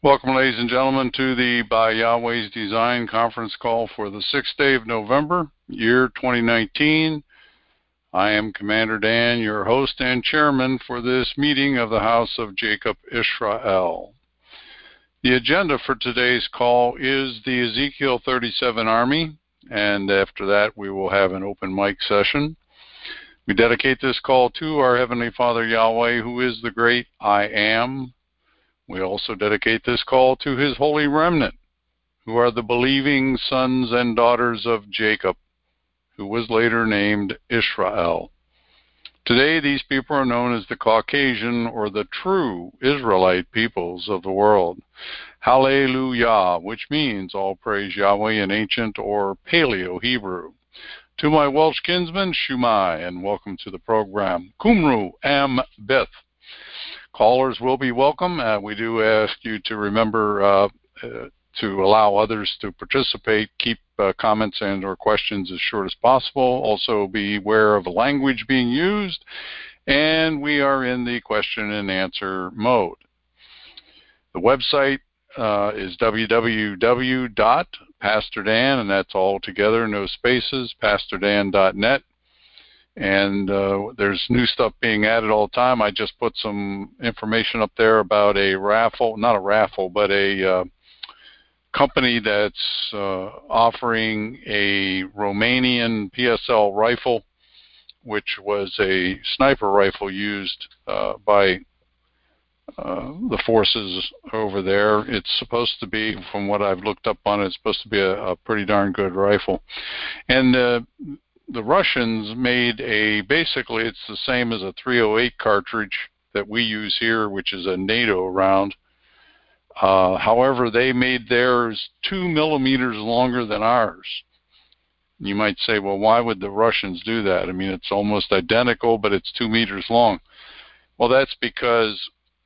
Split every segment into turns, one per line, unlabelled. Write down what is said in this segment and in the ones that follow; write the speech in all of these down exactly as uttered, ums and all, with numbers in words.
Welcome, ladies and gentlemen, to the By Yahweh's Design conference call for the sixth day of November, year twenty nineteen. I am Commander Dan, your host and chairman for this meeting of the House of Jacob Israel. The agenda for today's call is the Ezekiel thirty-seven Army, and after that we will have an open mic session. We dedicate this call to our Heavenly Father Yahweh, who is the great I Am. We also dedicate this call to his holy remnant, who are the believing sons and daughters of Jacob, who was later named Israel. Today, these people are known as the Caucasian or the true Israelite peoples of the world. Hallelujah, which means all praise Yahweh in ancient or Paleo-Hebrew. To my Welsh kinsmen, Shumai, and welcome to the program. Kumru Am Beth. Callers will be welcome. Uh, we do ask you to remember uh, uh, to allow others to participate. Keep uh, comments and or questions as short as possible. Also be aware of the language being used. And we are in the question and answer mode. The website uh, is w w w dot pastor dan, and that's all together, no spaces, pastor dan dot net. And uh, there's new stuff being added all the time. I just put some information up there about a raffle, not a raffle, but a uh, company that's uh, offering a Romanian P S L rifle, which was a sniper rifle used uh, by uh, the forces over there. It's supposed to be, from what I've looked up on it, it's supposed to be a, a pretty darn good rifle. And uh, the Russians made a, basically it's the same as a three oh eight cartridge that we use here, which is a NATO round. Uh, however, they made theirs two millimeters longer than ours. You might say, well, why would the Russians do that? I mean, it's almost identical, but it's two meters long. Well, that's because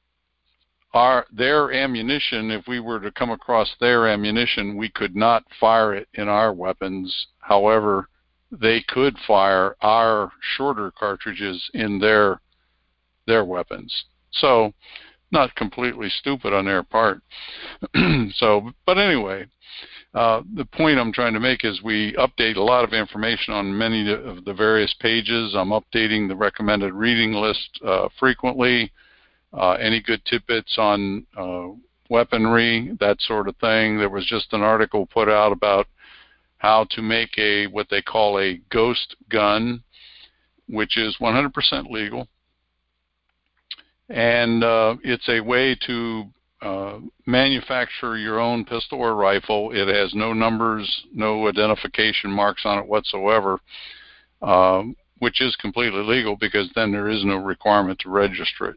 our their ammunition, if we were to come across their ammunition, we could not fire it in our weapons. However, they could fire our shorter cartridges in their their weapons. So, not completely stupid on their part. so, but anyway, uh, the point I'm trying to make is we update a lot of information on many of the various pages. I'm updating the recommended reading list uh, frequently. Uh, any good tidbits on uh, weaponry, that sort of thing. There was just an article put out about how to make a what they call a ghost gun, which is one hundred percent legal, and uh, it's a way to uh, manufacture your own pistol or rifle. It has no numbers, no identification marks on it whatsoever, um, which is completely legal because then there is no requirement to register it.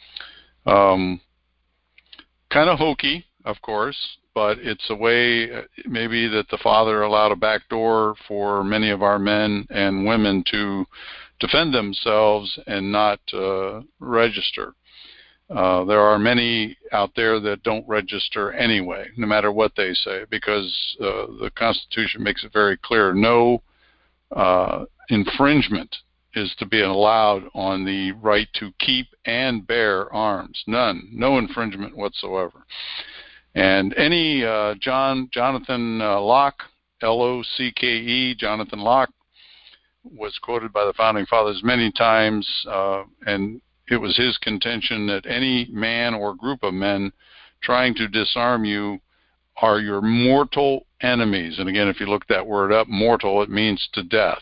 Um, kind of hokey, of course, but it's a way maybe that the Father allowed a back door for many of our men and women to defend themselves and not uh, register. Uh, there are many out there that don't register anyway, no matter what they say, because uh, the Constitution makes it very clear no uh, infringement is to be allowed on the right to keep and bear arms. None. No infringement whatsoever. And any uh, John Jonathan uh, Locke, L O C K E, Jonathan Locke, was quoted by the Founding Fathers many times, uh, and it was his contention that any man or group of men trying to disarm you are your mortal enemies. And again, if you look that word up, mortal, it means to death.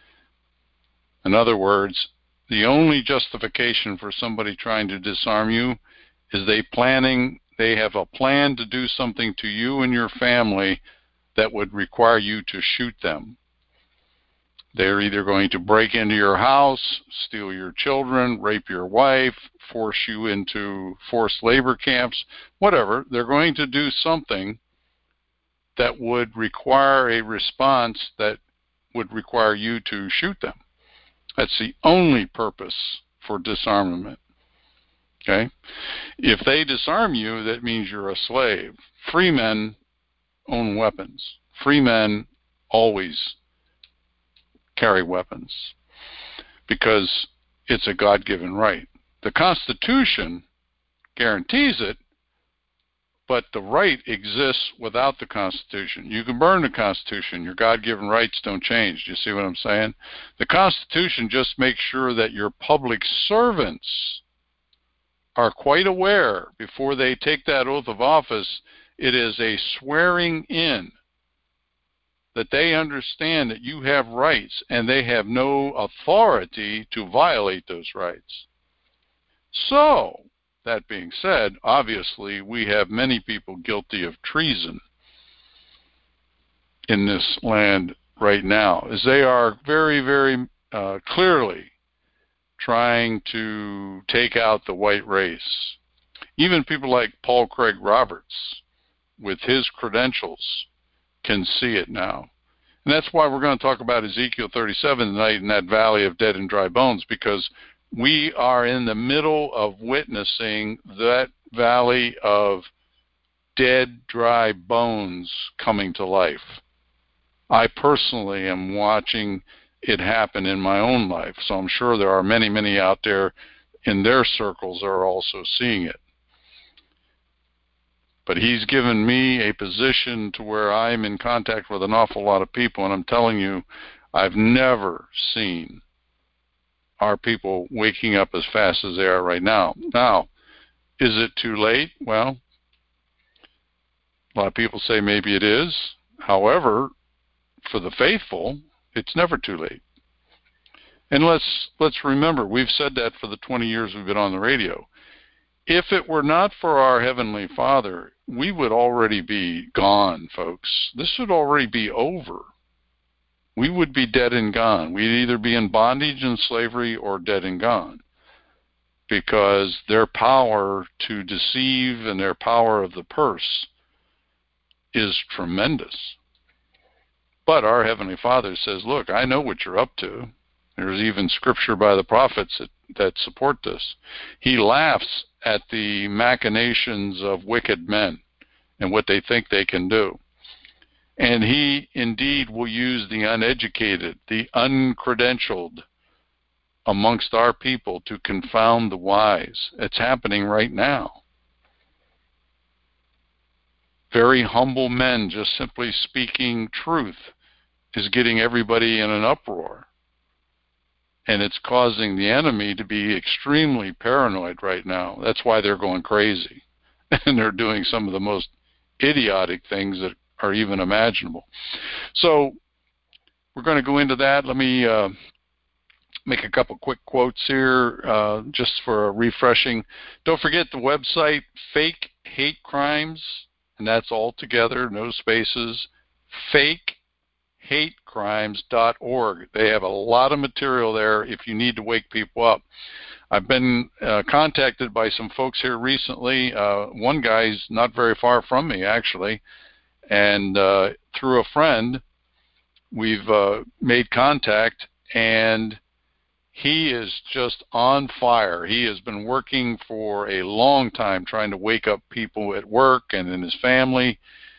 In other words, the only justification for somebody trying to disarm you is they planning they have a plan to do something to you and your family that would require you to shoot them. They're either going to break into your house, steal your children, rape your wife, force you into forced labor camps, whatever. They're going to do something that would require a response that would require you to shoot them. That's the only purpose for disarmament. Okay? If they disarm you, that means you're a slave. Free men own weapons. Free men always carry weapons because it's a God-given right. The Constitution guarantees it, But the right exists without the Constitution. You can burn the Constitution. Your God-given rights don't change. Do you see what I'm saying? The Constitution just makes sure that your public servants are quite aware before they take that oath of office. It is a swearing in that they understand that you have rights and they have no authority to violate those rights. So, that being said, obviously we have many people guilty of treason in this land right now, as they are very, very uh, clearly trying to take out the white race. Even people like Paul Craig Roberts, with his credentials, can see it now. And that's why we're going to talk about Ezekiel thirty-seven tonight in that valley of dead and dry bones, because we are in the middle of witnessing that valley of dead, dry bones coming to life. I personally am watching it happen in my own life, so I'm sure there are many, many out there in their circles that are also seeing it. But he's given me a position to where I'm in contact with an awful lot of people, and I'm telling you, I've never seen our people waking up as fast as they are right now. Now, is it too late? Well, a lot of people say maybe it is. However, for the faithful, it's never too late. And let's let's remember, we've said that for the twenty years we've been on the radio. If it were not for our Heavenly Father, we would already be gone, folks. This would already be over. We would be dead and gone. We'd either be in bondage and slavery or dead and gone, because their power to deceive and their power of the purse is tremendous. But our Heavenly Father says, look, I know what you're up to. There's even scripture by the prophets that, that support this. He laughs at the machinations of wicked men and what they think they can do. And he indeed will use the uneducated, the uncredentialed amongst our people to confound the wise. It's happening right now. Very humble men just simply speaking truth is getting everybody in an uproar. And it's causing the enemy to be extremely paranoid right now. That's why they're going crazy. And they're doing some of the most idiotic things that are even imaginable. So we're going to go into that. Let me uh, make a couple quick quotes here uh, just for a refreshing. Don't forget the website, Fake Hate Crimes, and that's all together, no spaces, fake hate crimes dot org. They have a lot of material there if you need to wake people up. I've been uh, contacted by some folks here recently. Uh, one guy's not very far from me, actually, and uh, through a friend, we've uh, made contact, and he is just on fire. He has been working for a long time trying to wake up people at work and in his family,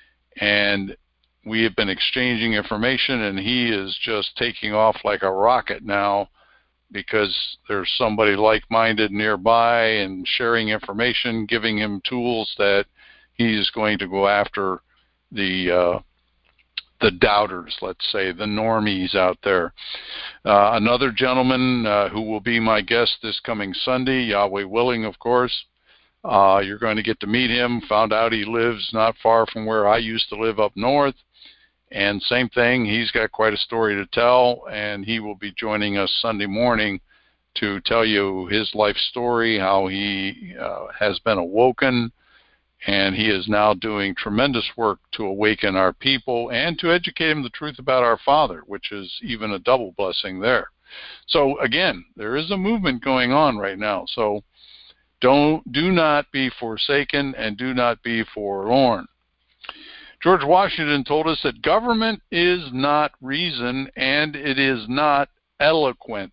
and we have been exchanging information, and he is just taking off like a rocket now because there's somebody like-minded nearby and sharing information, giving him tools that he's going to go after the uh, the doubters, let's say, the normies out there. Uh, another gentleman uh, who will be my guest this coming Sunday, Yahweh willing, of course. Uh, you're going to get to meet him. Found out he lives not far from where I used to live up north. And same thing, he's got quite a story to tell, and he will be joining us Sunday morning to tell you his life story, how he uh, has been awoken, and he is now doing tremendous work to awaken our people and to educate them the truth about our Father, which is even a double blessing there. So again, there is a movement going on right now. So don't, do not be forsaken and do not be forlorn. George Washington told us that government is not reason and it is not eloquence.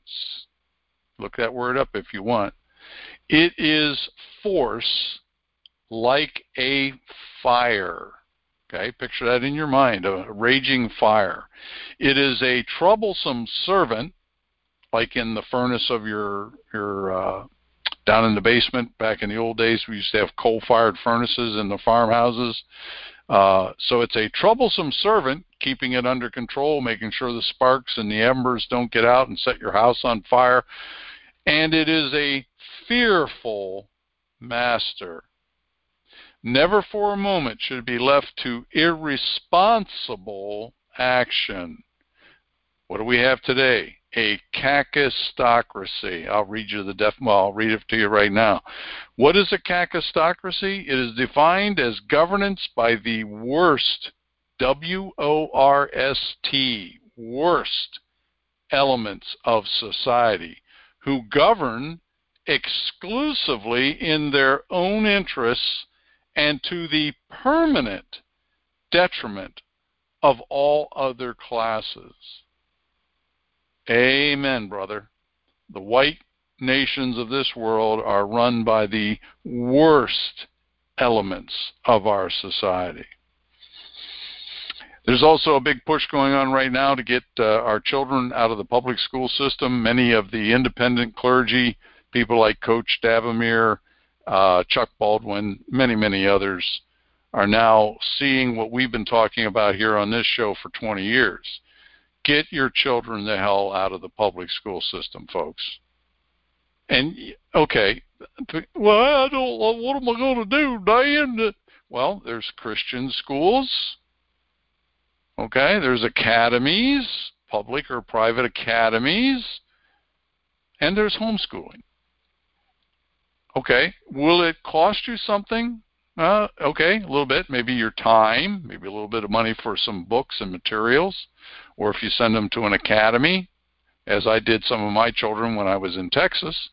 Look that word up if you want. It is force like a fire. Okay, picture that in your mind, a raging fire. It is a troublesome servant, like in the furnace of your, your uh, down in the basement. Back in the old days, we used to have coal-fired furnaces in the farmhouses. Uh, so it's a troublesome servant, keeping it under control, making sure the sparks and the embers don't get out and set your house on fire. And it is a fearful master. Never for a moment should it be left to irresponsible action. What do we have today? A kakistocracy. I'll read you the def. Well, I'll read it to you right now. What is a kakistocracy? It is defined as governance by the worst, W O R S T, worst elements of society, who govern exclusively in their own interests and to the permanent detriment of all other classes. Amen, brother. The white nations of this world are run by the worst elements of our society. There's also a big push going on right now to get uh, our children out of the public school system. Many of the independent clergy, people like Coach Davamere, uh, Chuck Baldwin, many, many others, are now seeing what we've been talking about here on this show for twenty years. Get your children the hell out of the public school system, folks. And, okay, well, I don't, what am I going to do, Dan? Well, there's Christian schools. Okay, there's academies, public or private academies, and there's homeschooling. Okay, will it cost you something? Uh, okay, a little bit, maybe your time, maybe a little bit of money for some books and materials, or if you send them to an academy, as I did some of my children when I was in Texas.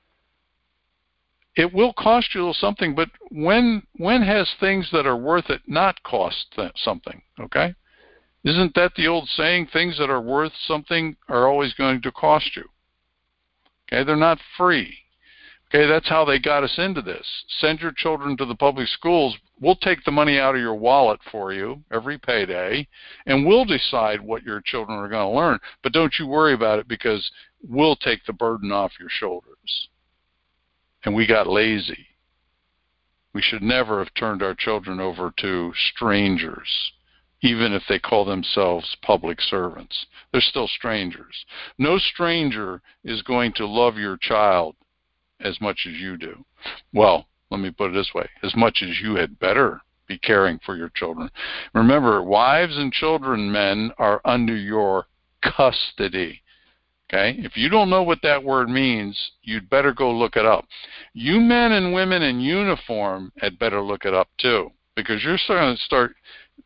It will cost you a little something, but when when has things that are worth it not cost something, okay? Isn't that the old saying, things that are worth something are always going to cost you? Okay, they're not free. Okay, that's how they got us into this. Send your children to the public schools. We'll take the money out of your wallet for you every payday, and we'll decide what your children are going to learn. But don't you worry about it, because we'll take the burden off your shoulders. And we got lazy. We should never have turned our children over to strangers, even if they call themselves public servants. They're still strangers. No stranger is going to love your child as much as you do. Well, let me put it this way, as much as you had better be caring for your children. Remember, wives and children, men, are under your custody. Okay? If you don't know what that word means, you'd better go look it up. You men and women in uniform had better look it up too, because you're starting to start,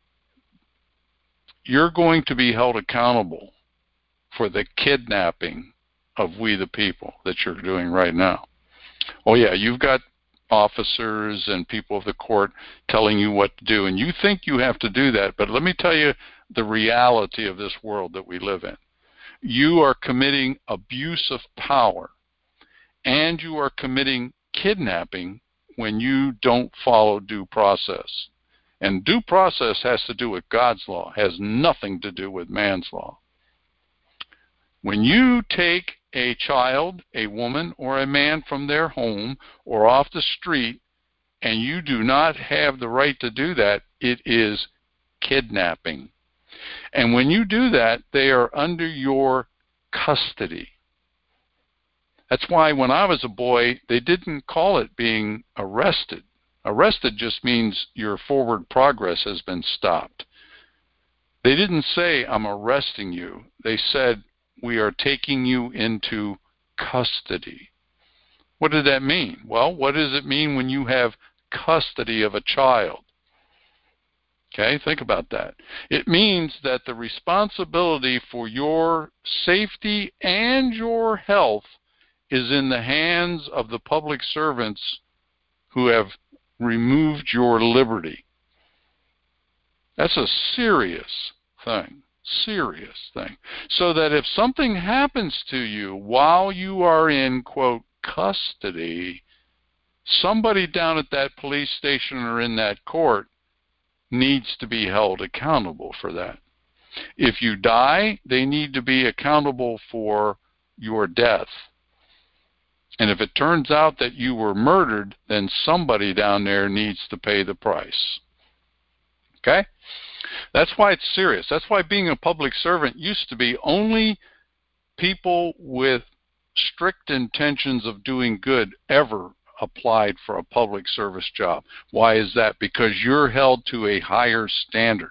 you're going to be held accountable for the kidnapping of we the people that you're doing right now. Oh yeah, you've got officers and people of the court telling you what to do, and you think you have to do that, but let me tell you the reality of this world that we live in. You are committing abuse of power, and you are committing kidnapping when you don't follow due process. And due process has to do with God's law, has nothing to do with man's law. When you take a child, a woman, or a man from their home or off the street, and you do not have the right to do that, it is kidnapping. And when you do that, they are under your custody. That's why when I was a boy, they didn't call it being arrested. Arrested just means your forward progress has been stopped. They didn't say, I'm arresting you. They said, we are taking you into custody. What did that mean? Well, what does it mean when you have custody of a child? Okay, think about that. It means that the responsibility for your safety and your health is in the hands of the public servants who have removed your liberty. That's a serious thing. Serious thing. So that if something happens to you while you are in, quote, custody, somebody down at that police station or in that court needs to be held accountable for that. If you die, they need to be accountable for your death. And if it turns out that you were murdered, then somebody down there needs to pay the price. Okay? That's why it's serious. That's why being a public servant used to be only people with strict intentions of doing good ever applied for a public service job. Why is that? Because you're held to a higher standard.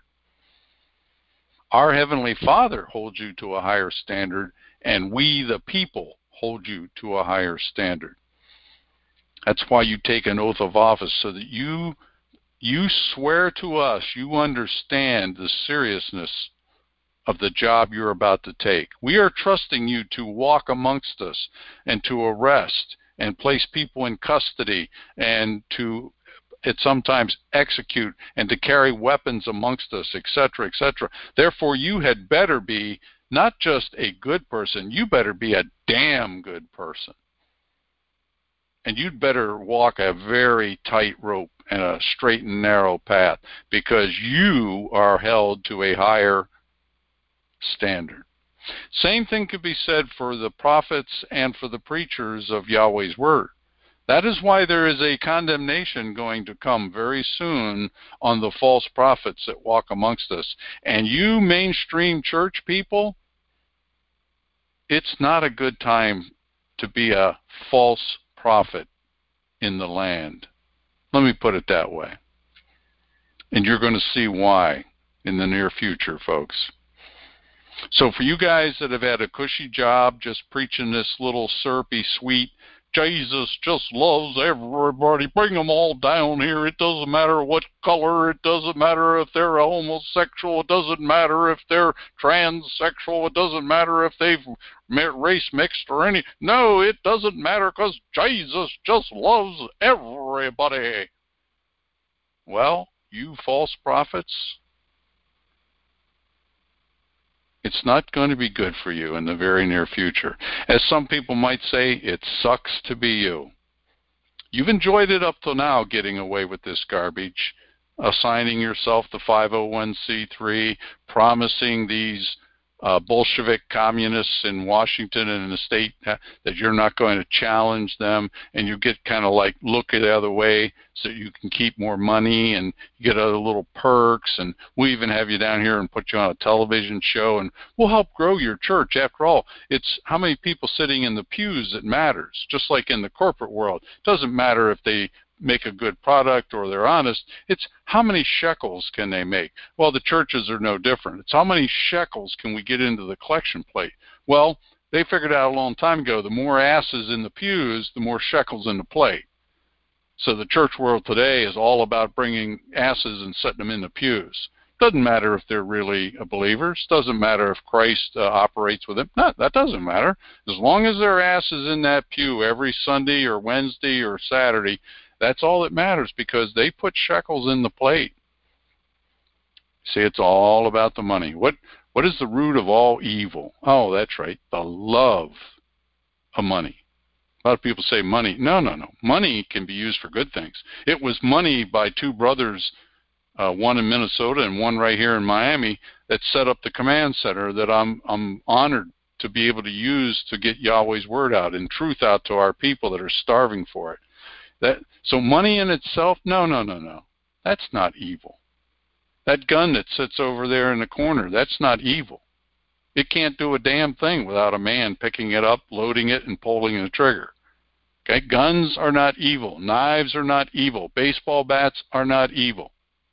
Our Heavenly Father holds you to a higher standard, and we, the people, hold you to a higher standard. That's why you take an oath of office, so that you you swear to us you understand the seriousness of the job you're about to take. We are trusting you to walk amongst us and to arrest and place people in custody and to it sometimes execute and to carry weapons amongst us, et cetera, et cetera. Therefore, you had better be not just a good person, you better be a damn good person. And you'd better walk a very tight rope and a straight and narrow path, because you are held to a higher standard. Same thing could be said for the prophets and for the preachers of Yahweh's word. That is why there is a condemnation going to come very soon on the false prophets that walk amongst us. And you mainstream church people, it's not a good time to be a false prophet in the land. Let me put it that way. And you're going to see why in the near future, folks. So for you guys that have had a cushy job just preaching this little syrupy sweet, Jesus just loves everybody, bring them all down here, it doesn't matter what color, it doesn't matter if they're a homosexual, it doesn't matter if they're transsexual, it doesn't matter if they've race mixed or any, no, it doesn't matter because Jesus just loves everybody. Well, you false prophets, it's not going to be good for you in the very near future. As some people might say, it sucks to be you. You've enjoyed it up till now, getting away with this garbage, assigning yourself the five oh one c three, promising these uh, Bolshevik communists in Washington and in the state that you're not going to challenge them, and you get kind of like look the other way so you can keep more money and you get other little perks, and we'll even have you down here and put you on a television show, and we'll help grow your church. After all, it's how many people sitting in the pews that matters, just like in the corporate world. It doesn't matter if they make a good product or they're honest. It's how many shekels can they make? Well, the churches are no different. It's how many shekels can we get into the collection plate? Well, they figured out a long time ago, the more asses in the pews, the more shekels in the plate. So the church world today is all about bringing asses and setting them in the pews. Doesn't matter if they're really believers. Doesn't matter if Christ uh, operates with them. No, that doesn't matter. As long as their ass is in that pew every Sunday or Wednesday or Saturday, that's all that matters, because they put shekels in the plate. See, it's all about the money. What What is the root of all evil? Oh, that's right, the love of money. A lot of people say money. No, no, no. Money can be used for good things. It was money by two brothers, uh, one in Minnesota and one right here in Miami, that set up the command center that I'm I'm honored to be able to use to get Yahweh's word out and truth out to our people that are starving for it. That so money in itself, no, no, no, no. That's not evil. That gun that sits over there in the corner, that's not evil. It can't do a damn thing without a man picking it up, loading it, and pulling the trigger. Okay, guns are not evil. Knives are not evil. Baseball bats are not evil.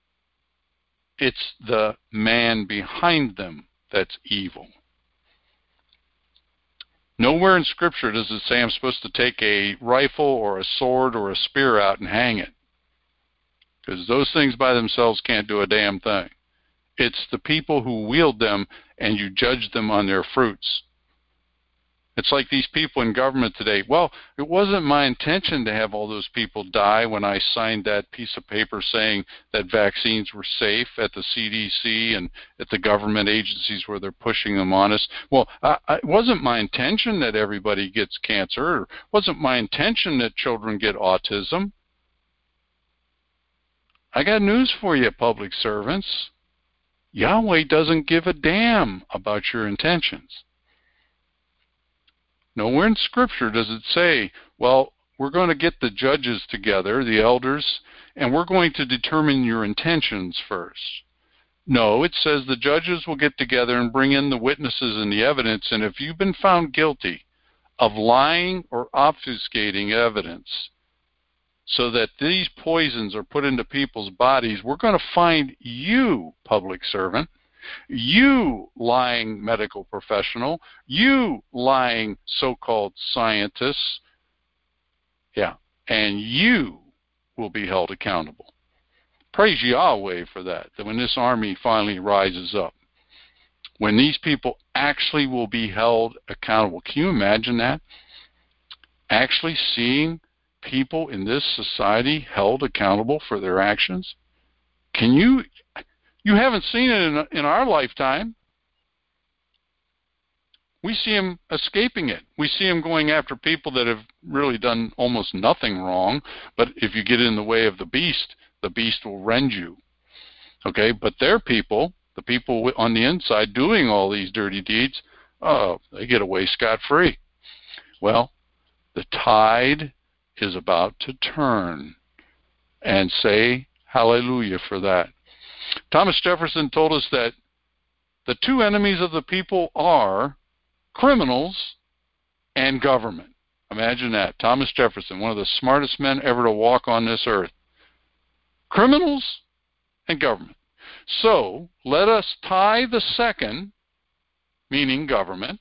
It's the man behind them that's evil. Nowhere in Scripture does it say I'm supposed to take a rifle or a sword or a spear out and hang it, because those things by themselves can't do a damn thing. It's the people who wield them, and you judge them on their fruits. It's like these people in government today. Well, it wasn't my intention to have all those people die when I signed that piece of paper saying that vaccines were safe at the C D C and at the government agencies where they're pushing them on us. Well, I, I, it wasn't my intention that everybody gets cancer. It wasn't my intention that children get autism. I got news for you, public servants. Yahweh doesn't give a damn about your intentions. Nowhere in Scripture does it say, well, we're going to get the judges together, the elders, and we're going to determine your intentions first. No, it says the judges will get together and bring in the witnesses and the evidence, and if you've been found guilty of lying or obfuscating evidence so that these poisons are put into people's bodies, we're going to find you, public servant, you lying medical professional, you lying so-called scientists, yeah, and you will be held accountable. Praise Yahweh for that, that when this army finally rises up, when these people actually will be held accountable. Can you imagine that? Actually seeing people in this society held accountable for their actions? Can you, you haven't seen it in, in our lifetime. We see them escaping it. We see them going after people that have really done almost nothing wrong, but if you get in the way of the beast, the beast will rend you. Okay, but their people, the people on the inside doing all these dirty deeds, oh, they get away scot-free. Well, the tide is about to turn, and say hallelujah for that. Thomas Jefferson told us that the two enemies of the people are criminals and government. Imagine that. Thomas Jefferson, one of the smartest men ever to walk on this earth. Criminals and government. So let us tie the second, meaning government,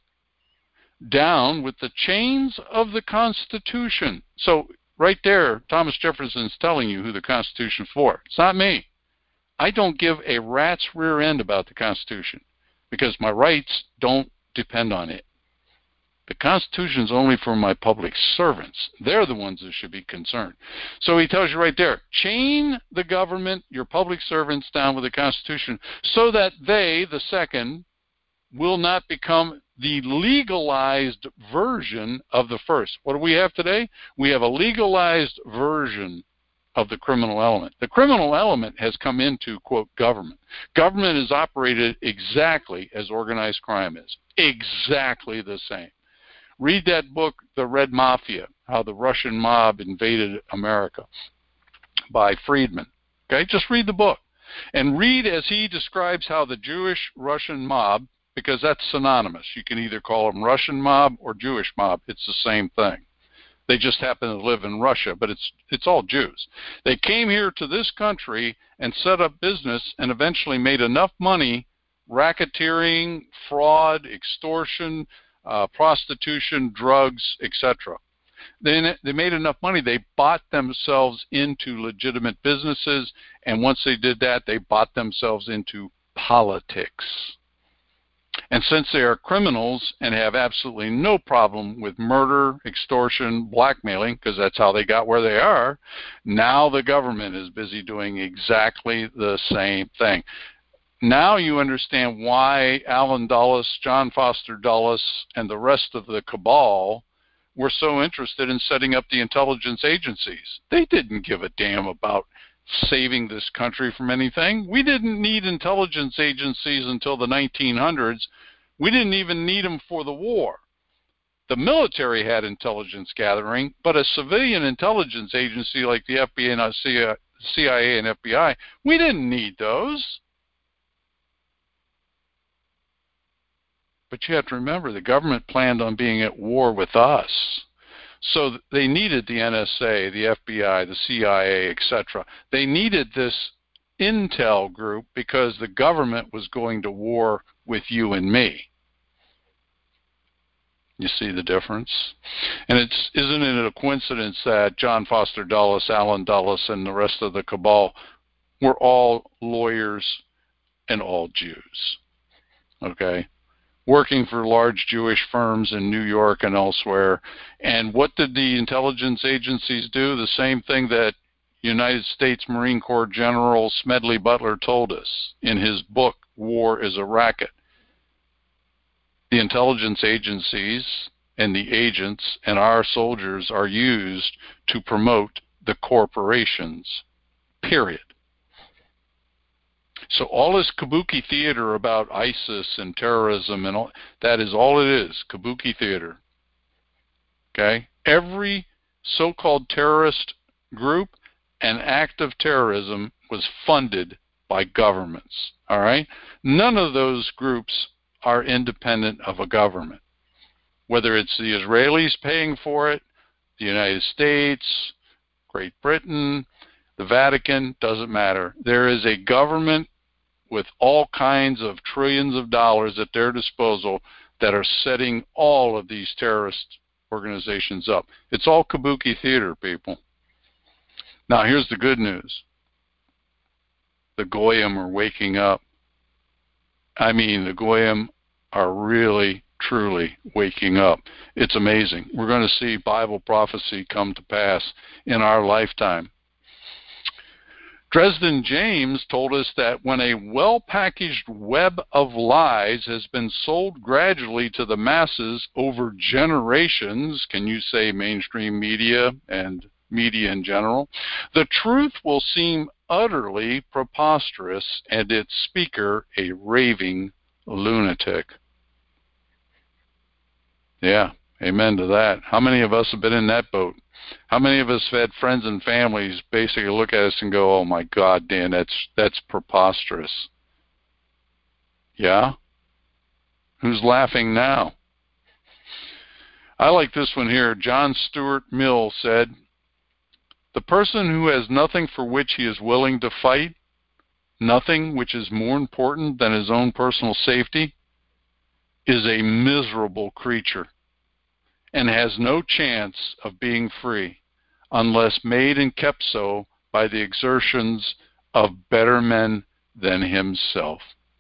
down with the chains of the Constitution. So right there, Thomas Jefferson's telling you who the Constitution's for. It's not me. I don't give a rat's rear end about the Constitution because my rights don't depend on it. The Constitution is only for my public servants. They're the ones that should be concerned. So he tells you right there, chain the government, your public servants, down with the Constitution so that they, the second, will not become the legalized version of the first. What do we have today? We have a legalized version of the criminal element. The criminal element has come into, quote, government. Government is operated exactly as organized crime is. Exactly the same. Read that book, The Red Mafia, How the Russian Mob Invaded America, by Friedman. Okay, just read the book. And read as he describes how the Jewish Russian mob, because that's synonymous. You can either call them Russian mob or Jewish mob. It's the same thing. They just happen to live in Russia, but it's it's all Jews. They came here to this country and set up business and eventually made enough money, racketeering, fraud, extortion, Uh, prostitution, drugs, et cetera. Then they made enough money, they bought themselves into legitimate businesses, and once they did that, they bought themselves into politics. And since they are criminals and have absolutely no problem with murder, extortion, blackmailing, because that's how they got where they are, now the government is busy doing exactly the same thing. Now you understand why Allen Dulles, John Foster Dulles, and the rest of the cabal were so interested in setting up the intelligence agencies. They didn't give a damn about saving this country from anything. We didn't need intelligence agencies until the nineteen hundreds. We didn't even need them for the war. The military had intelligence gathering, but a civilian intelligence agency like the F B I and C I A and F B I, we didn't need those. But you have to remember, the government planned on being at war with us. So they needed the N S A, the F B I, the C I A, et cetera. They needed this intel group because the government was going to war with you and me. You see the difference? And it's, isn't it a coincidence that John Foster Dulles, Allen Dulles, and the rest of the cabal were all lawyers and all Jews? Okay? Working for large Jewish firms in New York and elsewhere. And what did the intelligence agencies do? The same thing that United States Marine Corps General Smedley Butler told us in his book, War is a Racket. The intelligence agencies and the agents and our soldiers are used to promote the corporations, period. So all this kabuki theater about ISIS and terrorism, and all, that is all it is, kabuki theater. Okay? Every so-called terrorist group and act of terrorism was funded by governments. All right? None of those groups are independent of a government. Whether it's the Israelis paying for it, the United States, Great Britain, the Vatican, doesn't matter. There is a government with all kinds of trillions of dollars at their disposal that are setting all of these terrorist organizations up. It's all kabuki theater, people. Now, here's the good news. The Goyim are waking up. I mean, the Goyim are really, truly waking up. It's amazing. We're going to see Bible prophecy come to pass in our lifetime. Dresden James told us that when a well-packaged web of lies has been sold gradually to the masses over generations, can you say mainstream media and media in general, the truth will seem utterly preposterous and its speaker a raving lunatic. Yeah, amen to that. How many of us have been in that boat? How many of us have had friends and families basically look at us and go, oh my God, Dan, that's that's preposterous. Yeah? Who's laughing now? I like this one here. John Stuart Mill said, the person who has nothing for which he is willing to fight, nothing which is more important than his own personal safety, is a miserable creature and has no chance of being free unless made and kept so by the exertions of better men than himself.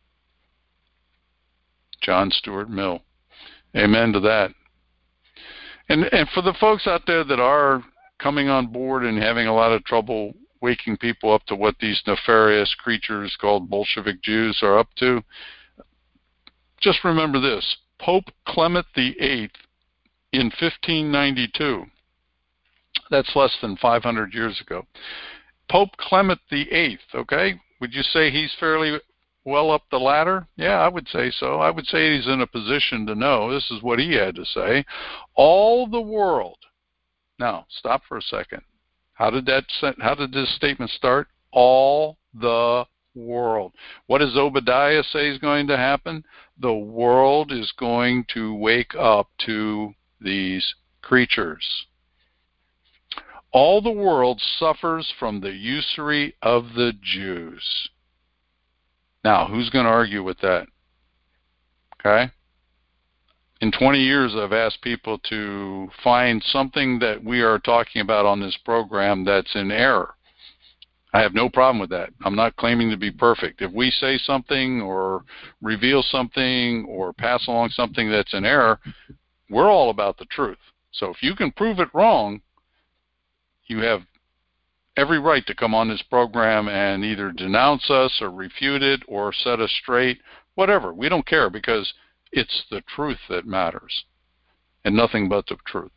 John Stuart Mill. Amen to that. And and for the folks out there that are coming on board and having a lot of trouble waking people up to what these nefarious creatures called Bolshevik Jews are up to, just remember this. Pope Clement the Eighth in fifteen ninety-two, that's less than five hundred years ago, Pope Clement the Eighth, okay? Would you say he's fairly well up the ladder? Yeah, I would say so. I would say he's in a position to know. This is what he had to say. All the world. Now, stop for a second. How did that? How did this statement start? All the world. What does Obadiah say is going to happen? The world is going to wake up to these creatures. All the world suffers from the usury of the Jews. Now, who's going to argue with that? Okay? In twenty years, I've asked people to find something that we are talking about on this program that's in error. I have no problem with that. I'm not claiming to be perfect. If we say something or reveal something or pass along something that's in error, we're all about the truth. So if you can prove it wrong, you have every right to come on this program and either denounce us or refute it or set us straight, whatever. We don't care because it's the truth that matters and nothing but the truth.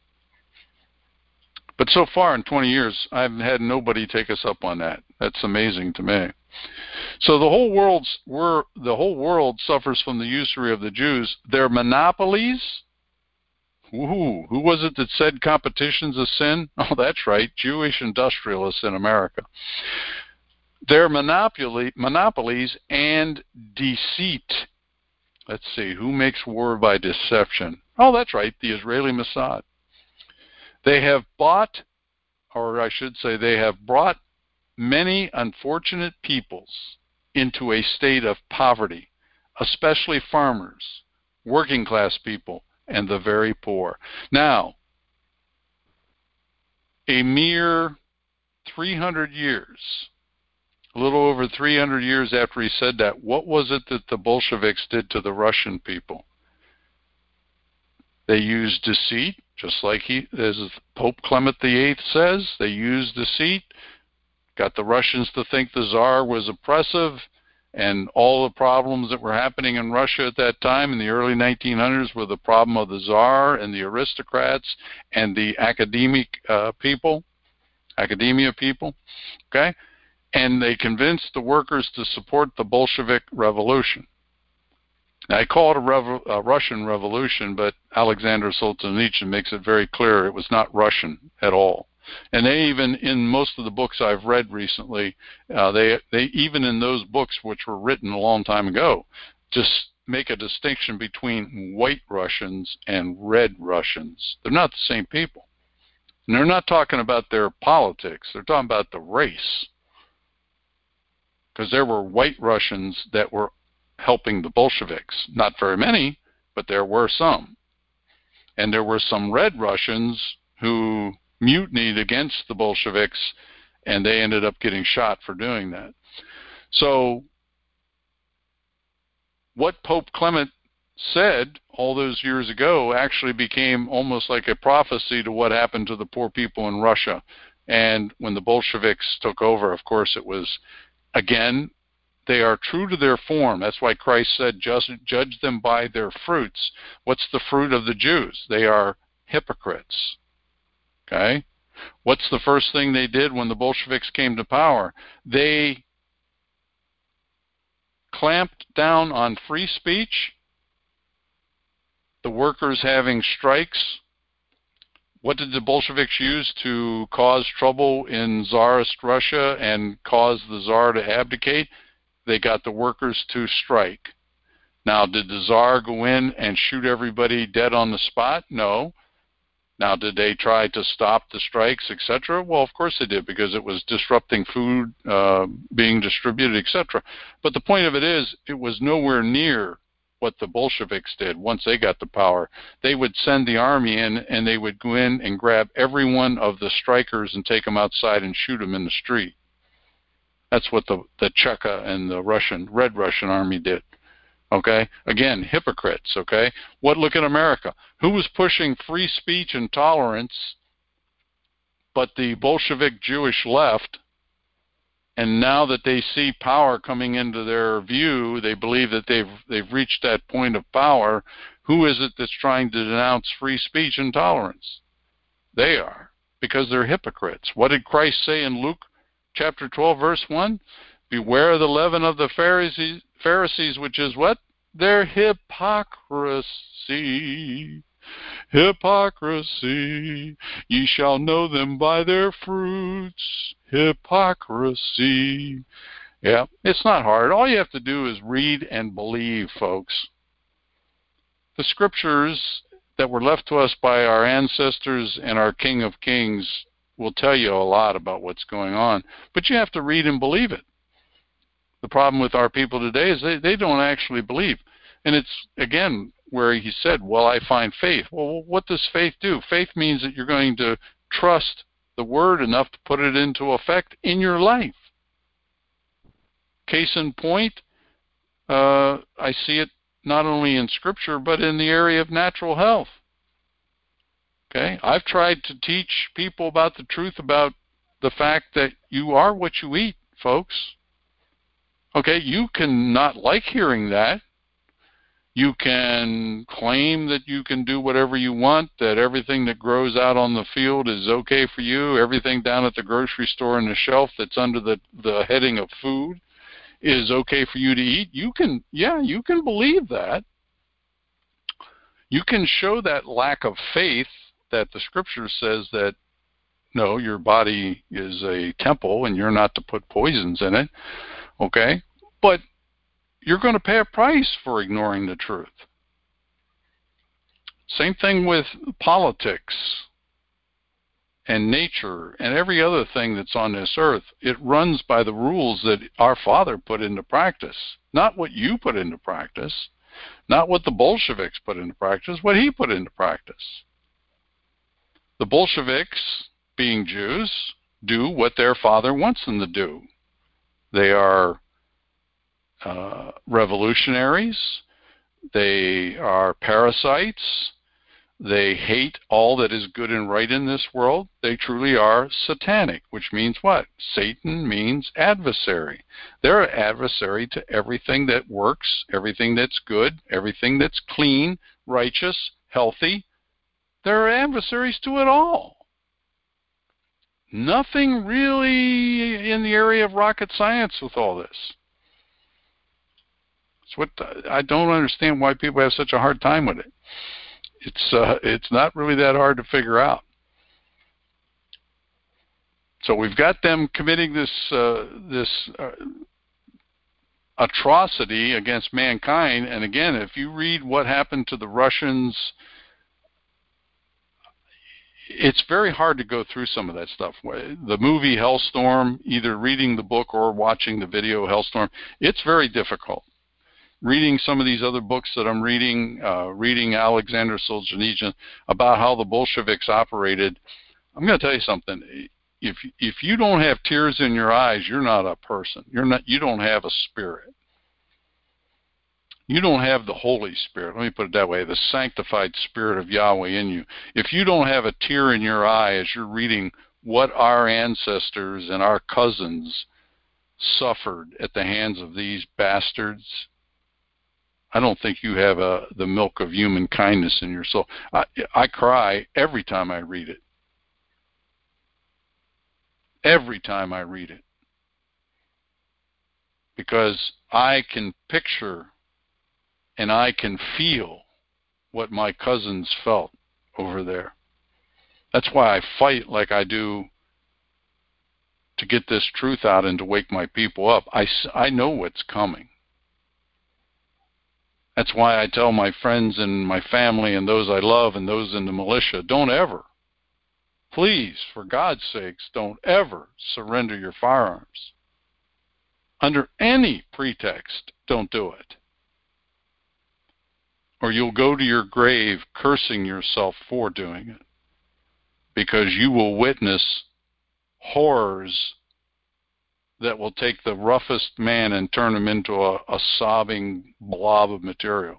But so far in twenty years, I've had nobody take us up on that. That's amazing to me. So the whole world's we're, the whole world suffers from the usury of the Jews. Their monopolies. Ooh, who was it that said competition's a sin? Oh, that's right, Jewish industrialists in America. Their monopoly, monopolies and deceit. Let's see, who makes war by deception? Oh, that's right, the Israeli Mossad. They have bought, or I should say they have brought many unfortunate peoples into a state of poverty, especially farmers, working class people, and the very poor. Now, a mere three hundred years, a little over three hundred years after he said that, what was it that the Bolsheviks did to the Russian people? They used deceit, just like he, as Pope Clement the Eighth says, they used deceit, got the Russians to think the Tsar was oppressive, and all the problems that were happening in Russia at that time in the early nineteen hundreds were the problem of the Tsar and the aristocrats and the academic uh, people, academia people, okay? And they convinced the workers to support the Bolshevik Revolution. I call it a, revo a Russian revolution, but Alexander Solzhenitsyn makes it very clear it was not Russian at all. And they even, in most of the books I've read recently, uh, they, they even in those books which were written a long time ago, just make a distinction between white Russians and red Russians. They're not the same people. And they're not talking about their politics. They're talking about the race. Because there were white Russians that were helping the Bolsheviks. Not very many, but there were some. And there were some red Russians who mutinied against the Bolsheviks, and they ended up getting shot for doing that. So what Pope Clement said all those years ago actually became almost like a prophecy to what happened to the poor people in Russia. And when the Bolsheviks took over, of course, it was, again, they are true to their form. That's why Christ said, just judge them by their fruits. What's the fruit of the Jews? They are hypocrites. Okay? What's the first thing they did when the Bolsheviks came to power? They clamped down on free speech, the workers having strikes. What did the Bolsheviks use to cause trouble in Tsarist Russia and cause the Tsar to abdicate? They got the workers to strike. Now, did the Tsar go in and shoot everybody dead on the spot? No. Now, did they try to stop the strikes, et cetera? Well, of course they did, because it was disrupting food uh, being distributed, et cetera. But the point of it is, it was nowhere near what the Bolsheviks did once they got the power. They would send the army in, and they would go in and grab every one of the strikers and take them outside and shoot them in the street. That's what the, the Cheka and the Russian, Red Russian army did. Okay? Again, hypocrites, okay? What, look at America. Who was pushing free speech and tolerance but the Bolshevik Jewish left? And now that they see power coming into their view, they believe that they've, they've reached that point of power. Who is it that's trying to denounce free speech and tolerance? They are, because they're hypocrites. What did Christ say in Luke chapter twelve, verse one? Beware of the leaven of the Pharisees, Pharisees, which is what? Their hypocrisy. Hypocrisy. Ye shall know them by their fruits. Hypocrisy. Yeah, it's not hard. All you have to do is read and believe, folks. The scriptures that were left to us by our ancestors and our King of Kings will tell you a lot about what's going on, but you have to read and believe it. The problem with our people today is they, they don't actually believe. And it's, again, where he said, well, I find faith. Well, what does faith do? Faith means that you're going to trust the word enough to put it into effect in your life. Case in point, uh, I see it not only in Scripture, but in the area of natural health. Okay, I've tried to teach people about the truth about the fact that you are what you eat, folks. Okay, you can not like hearing that. You can claim that you can do whatever you want, that everything that grows out on the field is okay for you. Everything down at the grocery store on the shelf that's under the, the heading of food is okay for you to eat. You can, yeah, you can believe that. You can show that lack of faith that the Scripture says that, no, your body is a temple and you're not to put poisons in it, okay? But you're going to pay a price for ignoring the truth. Same thing with politics and nature and every other thing that's on this earth. It runs by the rules that our Father put into practice, not what you put into practice, not what the Bolsheviks put into practice, what he put into practice. The Bolsheviks, being Jews, do what their Father wants them to do. They are uh, revolutionaries. They are parasites. They hate all that is good and right in this world. They truly are satanic, which means what? Satan means adversary. They're an adversary to everything that works, everything that's good, everything that's clean, righteous, healthy. They're adversaries to it all. Nothing really in the area of rocket science with all this. It's what I don't understand why people have such a hard time with it. It's uh, it's not really that hard to figure out. So we've got them committing this uh, this uh, atrocity against mankind. And again, if you read what happened to the Russians, it's very hard to go through some of that stuff. The movie Hellstorm, either reading the book or watching the video Hellstorm, it's very difficult. Reading some of these other books that I'm reading, uh, reading Alexander Solzhenitsyn about how the Bolsheviks operated, I'm going to tell you something. If if you don't have tears in your eyes, you're not a person. You're not. You don't have a spirit. You don't have the Holy Spirit. Let me put it that way: the sanctified Spirit of Yahweh in you. If you don't have a tear in your eye as you're reading what our ancestors and our cousins suffered at the hands of these bastards, I don't think you have a, the milk of human kindness in your soul. I, I cry every time I read it. Every time I read it. Because I can picture and I can feel what my cousins felt over there. That's why I fight like I do to get this truth out and to wake my people up. I, I know what's coming. That's why I tell my friends and my family and those I love and those in the militia, don't ever, please, for God's sakes, don't ever surrender your firearms. Under any pretext, don't do it. Or you'll go to your grave cursing yourself for doing it, because you will witness horrors that will take the roughest man and turn him into a, a sobbing blob of material.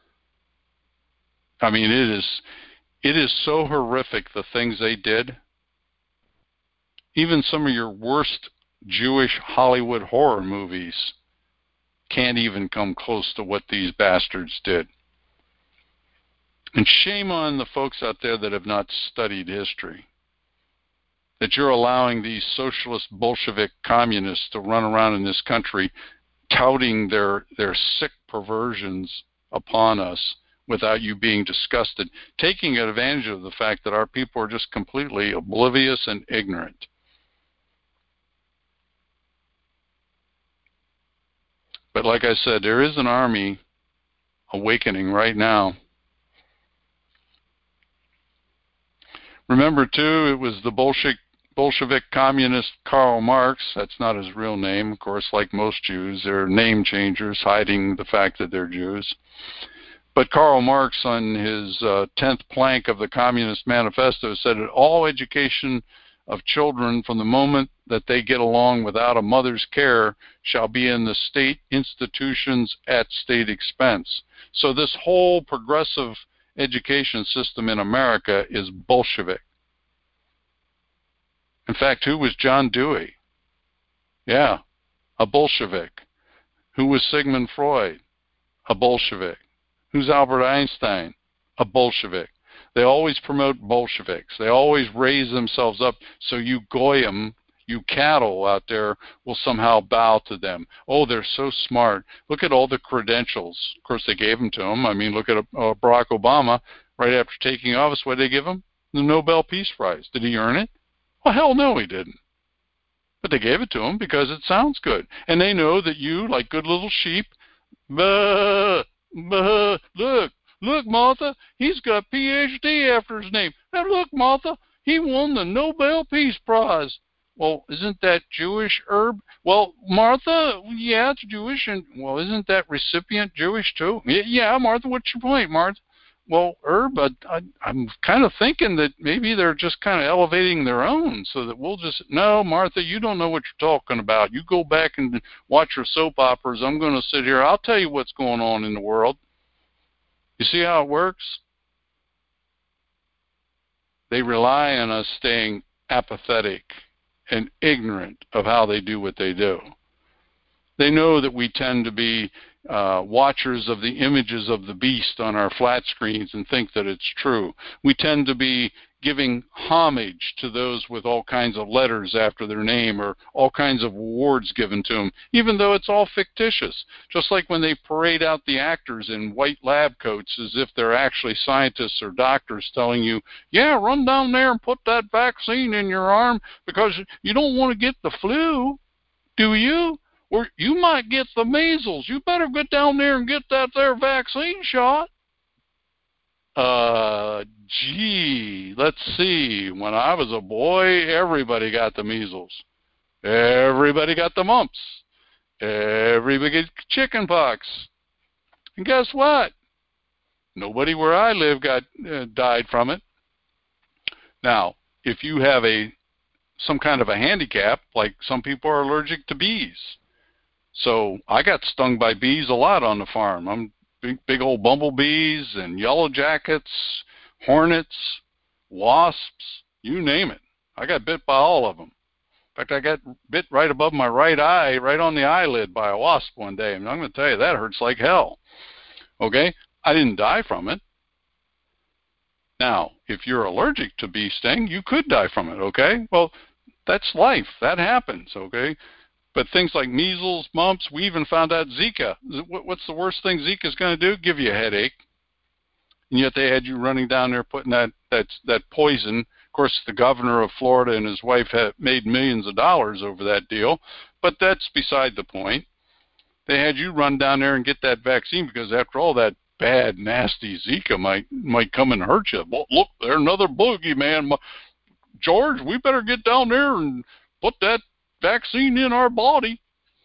I mean, it is, it is so horrific, the things they did. Even some of your worst Jewish Hollywood horror movies can't even come close to what these bastards did. And shame on the folks out there that have not studied history, that you're allowing these socialist Bolshevik communists to run around in this country touting their, their sick perversions upon us without you being disgusted, taking advantage of the fact that our people are just completely oblivious and ignorant. But like I said, there is an army awakening right now. Remember, too, it was the Bolshevik, Bolshevik communist Karl Marx. That's not his real name, of course, like most Jews. They're name changers, hiding the fact that they're Jews. But Karl Marx, on his uh, tenth plank of the Communist Manifesto, said that all education of children from the moment that they get along without a mother's care shall be in the state institutions at state expense. So this whole progressive education system in America is Bolshevik. In fact, who was John Dewey? Yeah, a Bolshevik. Who was Sigmund Freud? A Bolshevik. Who's Albert Einstein? A Bolshevik. They always promote Bolsheviks. They always raise themselves up so you goyim, you cattle out there, will somehow bow to them. Oh, they're so smart. Look at all the credentials. Of course, they gave them to him. I mean, look at uh, Barack Obama. Right after taking office, what did they give him? The Nobel Peace Prize. Did he earn it? Well, hell no, he didn't. But they gave it to him because it sounds good. And they know that you, like good little sheep, bah, bah, look, look, Martha, he's got P H D after his name. And look, Martha, he won the Nobel Peace Prize. Well, isn't that Jewish, Herb? Well, Martha, yeah, it's Jewish. And, well, isn't that recipient Jewish, too? Yeah, Martha, what's your point, Martha? Well, Herb, I, I, I'm kind of thinking that maybe they're just kind of elevating their own so that we'll just, no, Martha, you don't know what you're talking about. You go back and watch your soap operas. I'm going to sit here. I'll tell you what's going on in the world. You see how it works? They rely on us staying apathetic and ignorant of how they do what they do. They know that we tend to be uh, watchers of the images of the beast on our flat screens and think that it's true. We tend to be giving homage to those with all kinds of letters after their name or all kinds of awards given to them, even though it's all fictitious. Just like when they parade out the actors in white lab coats as if they're actually scientists or doctors telling you, yeah, run down there and put that vaccine in your arm because you don't want to get the flu, do you? Or you might get the measles. You better get down there and get that there vaccine shot. Uh, gee, let's see. When I was a boy, everybody got the measles. Everybody got the mumps. Everybody got chicken pox. And guess what? Nobody where I live got uh, died from it. Now, if you have a some kind of a handicap, like some people are allergic to bees. So I got stung by bees a lot on the farm. I'm big, big old bumblebees and yellow jackets, hornets, wasps, you name it. I got bit by all of them. In fact, I got bit right above my right eye, right on the eyelid by a wasp one day. And I'm going to tell you, that hurts like hell. Okay? I didn't die from it. Now, if you're allergic to bee sting, you could die from it, okay? Well, that's life. That happens, okay? But things like measles, mumps, we even found out Zika. What's the worst thing Zika's going to do? Give you a headache. And yet they had you running down there putting that, that, that poison. Of course, the governor of Florida and his wife had made millions of dollars over that deal. But that's beside the point. They had you run down there and get that vaccine because, after all, that bad, nasty Zika might might come and hurt you. Well, look, there's another boogie, man. George, we better get down there and put that vaccine in our body.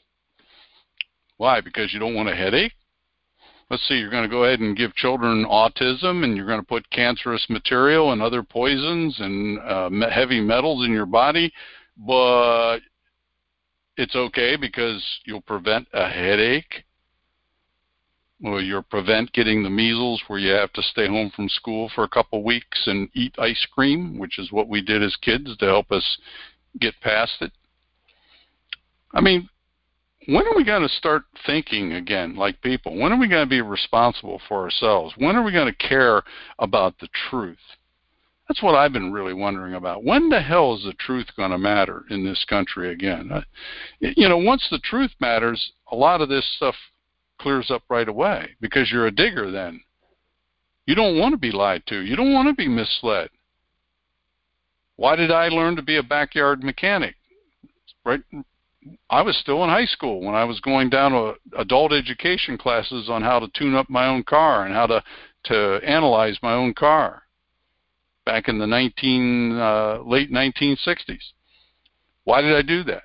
Why? Because you don't want a headache? Let's see, you're going to go ahead and give children autism, and you're going to put cancerous material and other poisons and uh, heavy metals in your body, but it's okay because you'll prevent a headache. Well, you'll prevent getting the measles where you have to stay home from school for a couple weeks and eat ice cream, which is what we did as kids to help us get past it. I mean, when are we going to start thinking again like people? When are we going to be responsible for ourselves? When are we going to care about the truth? That's what I've been really wondering about. When the hell is the truth going to matter in this country again? You know, once the truth matters, a lot of this stuff clears up right away because you're a digger then. You don't want to be lied to. You don't want to be misled. Why did I learn to be a backyard mechanic? Right? I was still in high school when I was going down to adult education classes on how to tune up my own car and how to, to analyze my own car back in the nineteen, uh, late nineteen sixties. Why did I do that?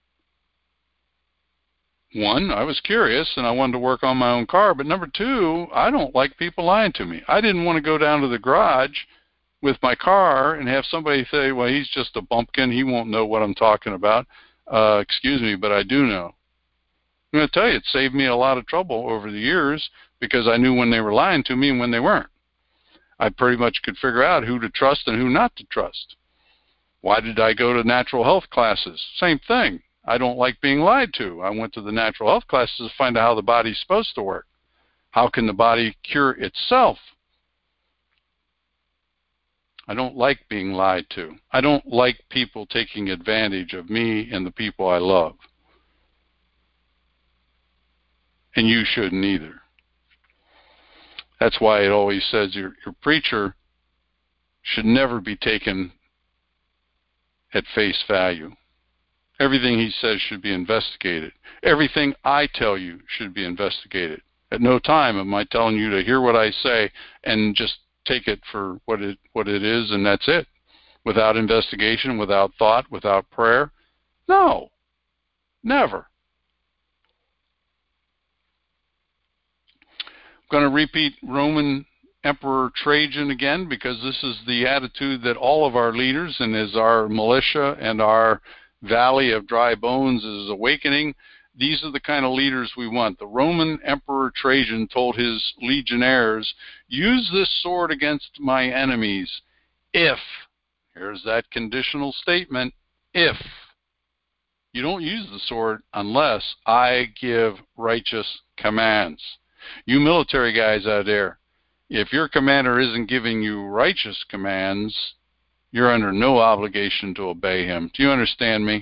One, I was curious and I wanted to work on my own car. But number two, I don't like people lying to me. I didn't want to go down to the garage with my car and have somebody say, well, he's just a bumpkin. He won't know what I'm talking about. Uh, excuse me, but I do know. I'm going to tell you, it saved me a lot of trouble over the years because I knew when they were lying to me and when they weren't. I pretty much could figure out who to trust and who not to trust. Why did I go to natural health classes? Same thing. I don't like being lied to. I went to the natural health classes to find out how the body's supposed to work. How can the body cure itself? I don't like being lied to. I don't like people taking advantage of me and the people I love. And you shouldn't either. That's why it always says your, your preacher should never be taken at face value. Everything he says should be investigated. Everything I tell you should be investigated. At no time am I telling you to hear what I say and just take it for what it what it is and that's it. Without investigation, without thought, without prayer. No. Never. I'm going to repeat Roman Emperor Trajan again because this is the attitude that all of our leaders and as our militia and our Valley of Dry Bones is awakening. These are the kind of leaders we want. The Roman Emperor Trajan told his legionnaires, use this sword against my enemies if, here's that conditional statement, if you don't use the sword unless I give righteous commands. You military guys out there, if your commander isn't giving you righteous commands, You're under no obligation to obey him. Do you understand me?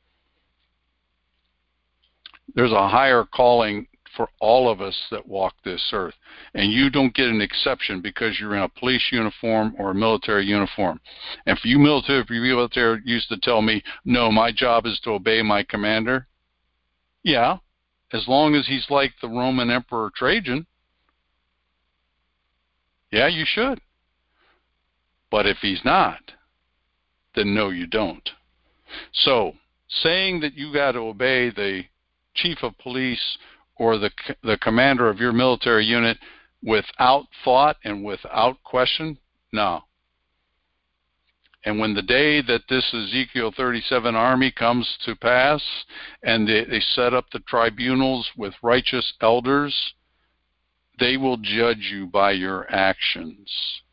There's a higher calling for all of us that walk this earth. And you don't get an exception because you're in a police uniform or a military uniform. And for you military people out there used to tell me, no, my job is to obey my commander. Yeah, as long as he's like the Roman Emperor Trajan. Yeah, you should. But if he's not, then no, you don't. So saying that you got to obey the chief of police or the the commander of your military unit without thought and without question, no. And when the day that this Ezekiel thirty-seven army comes to pass and they, they set up the tribunals with righteous elders, they will judge you by your actions.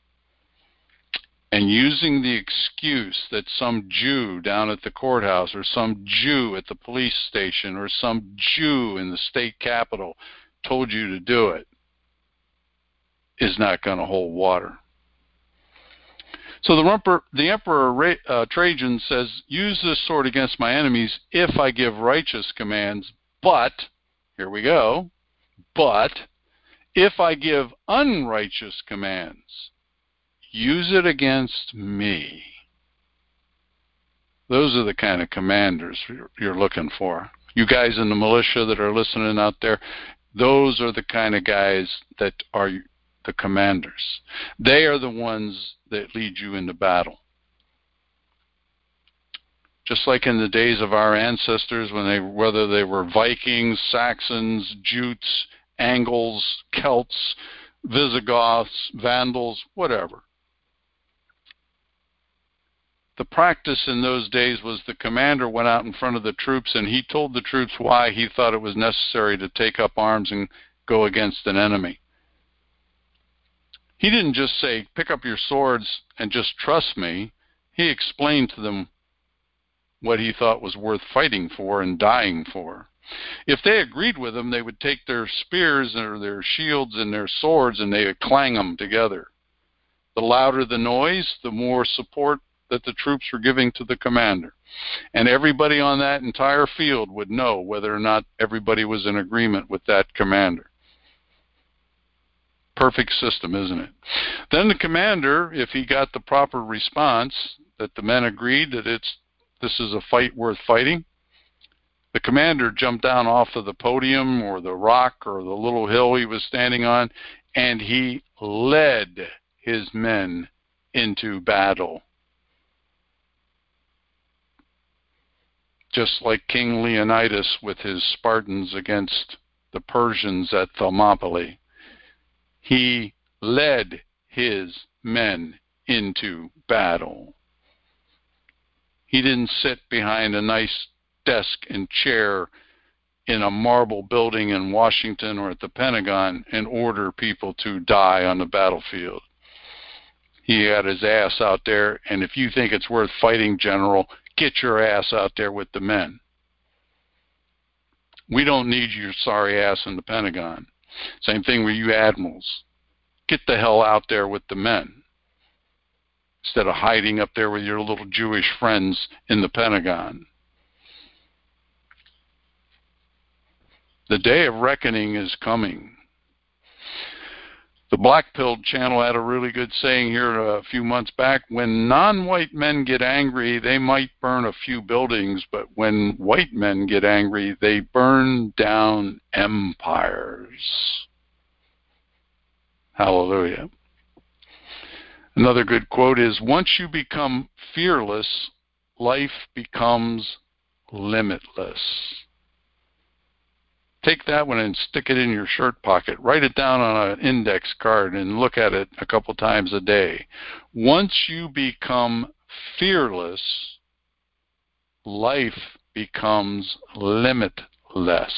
And using the excuse that some Jew down at the courthouse or some Jew at the police station or some Jew in the state capitol told you to do it is not going to hold water. So the emperor, the emperor uh, Trajan says, use this sword against my enemies if I give righteous commands, but, here we go, but if I give unrighteous commands, use it against me. Those are the kind of commanders you're looking for. You guys in the militia that are listening out there, those are the kind of guys that are the commanders. They are the ones that lead you into battle. Just like in the days of our ancestors, when they, whether they were Vikings, Saxons, Jutes, Angles, Celts, Visigoths, Vandals, whatever. The practice in those days was the commander went out in front of the troops and he told the troops why he thought it was necessary to take up arms and go against an enemy. He didn't just say, pick up your swords and just trust me. He explained to them what he thought was worth fighting for and dying for. If they agreed with him, they would take their spears or their shields and their swords and they would clang them together. The louder the noise, the more support that the troops were giving to the commander. And everybody on that entire field would know whether or not everybody was in agreement with that commander. Perfect system, isn't it? Then the commander, if he got the proper response, that the men agreed that it's this is a fight worth fighting, the commander jumped down off of the podium or the rock or the little hill he was standing on, and he led his men into battle. Just like King Leonidas with his Spartans against the Persians at Thermopylae. He led his men into battle. He didn't sit behind a nice desk and chair in a marble building in Washington or at the Pentagon and order people to die on the battlefield. He had his ass out there, and if you think it's worth fighting, General, get your ass out there with the men. We don't need your sorry ass in the Pentagon. Same thing with you admirals. Get the hell out there with the men instead of hiding up there with your little Jewish friends in the Pentagon. The day of reckoning is coming. The Black-Pilled channel had a really good saying here a few months back. When non-white men get angry, they might burn a few buildings, but when white men get angry, they burn down empires. Hallelujah. Another good quote is, once you become fearless, life becomes limitless. Take that one and stick it in your shirt pocket. Write it down on an index card and look at it a couple times a day. Once you become fearless, life becomes limitless,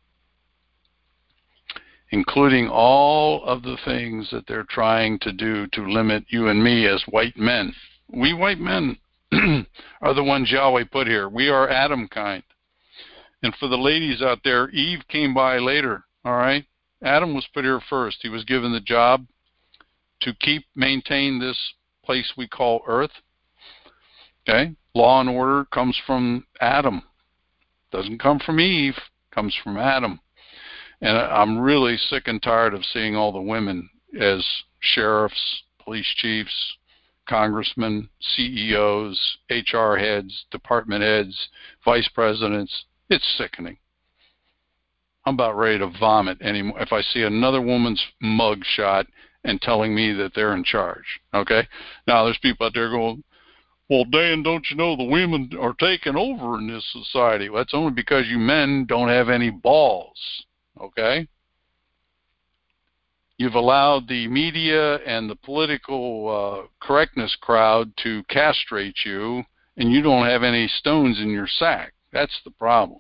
including all of the things that they're trying to do to limit you and me as white men. We white men are the ones Yahweh put here. We are Adam kind. And for the ladies out there, Eve came by later, all right? Adam was put here first. He was given the job to keep, maintain this place we call Earth. Okay? Law and order comes from Adam. Doesn't come from Eve, comes from Adam. And I'm really sick and tired of seeing all the women as sheriffs, police chiefs, congressmen, C E Os, H R heads, department heads, vice presidents. It's sickening. I'm about ready to vomit anymore if I see another woman's mug shot and telling me that they're in charge. Okay? Now, there's people out there going, well, Dan, don't you know the women are taking over in this society? Well, that's only because you men don't have any balls. Okay? You've allowed the media and the political uh, correctness crowd to castrate you, and you don't have any stones in your sack. That's the problem.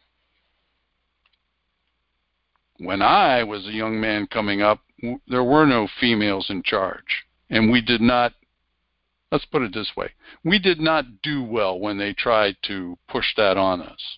When I was a young man coming up, there were no females in charge. And we did not, let's put it this way, we did not do well when they tried to push that on us.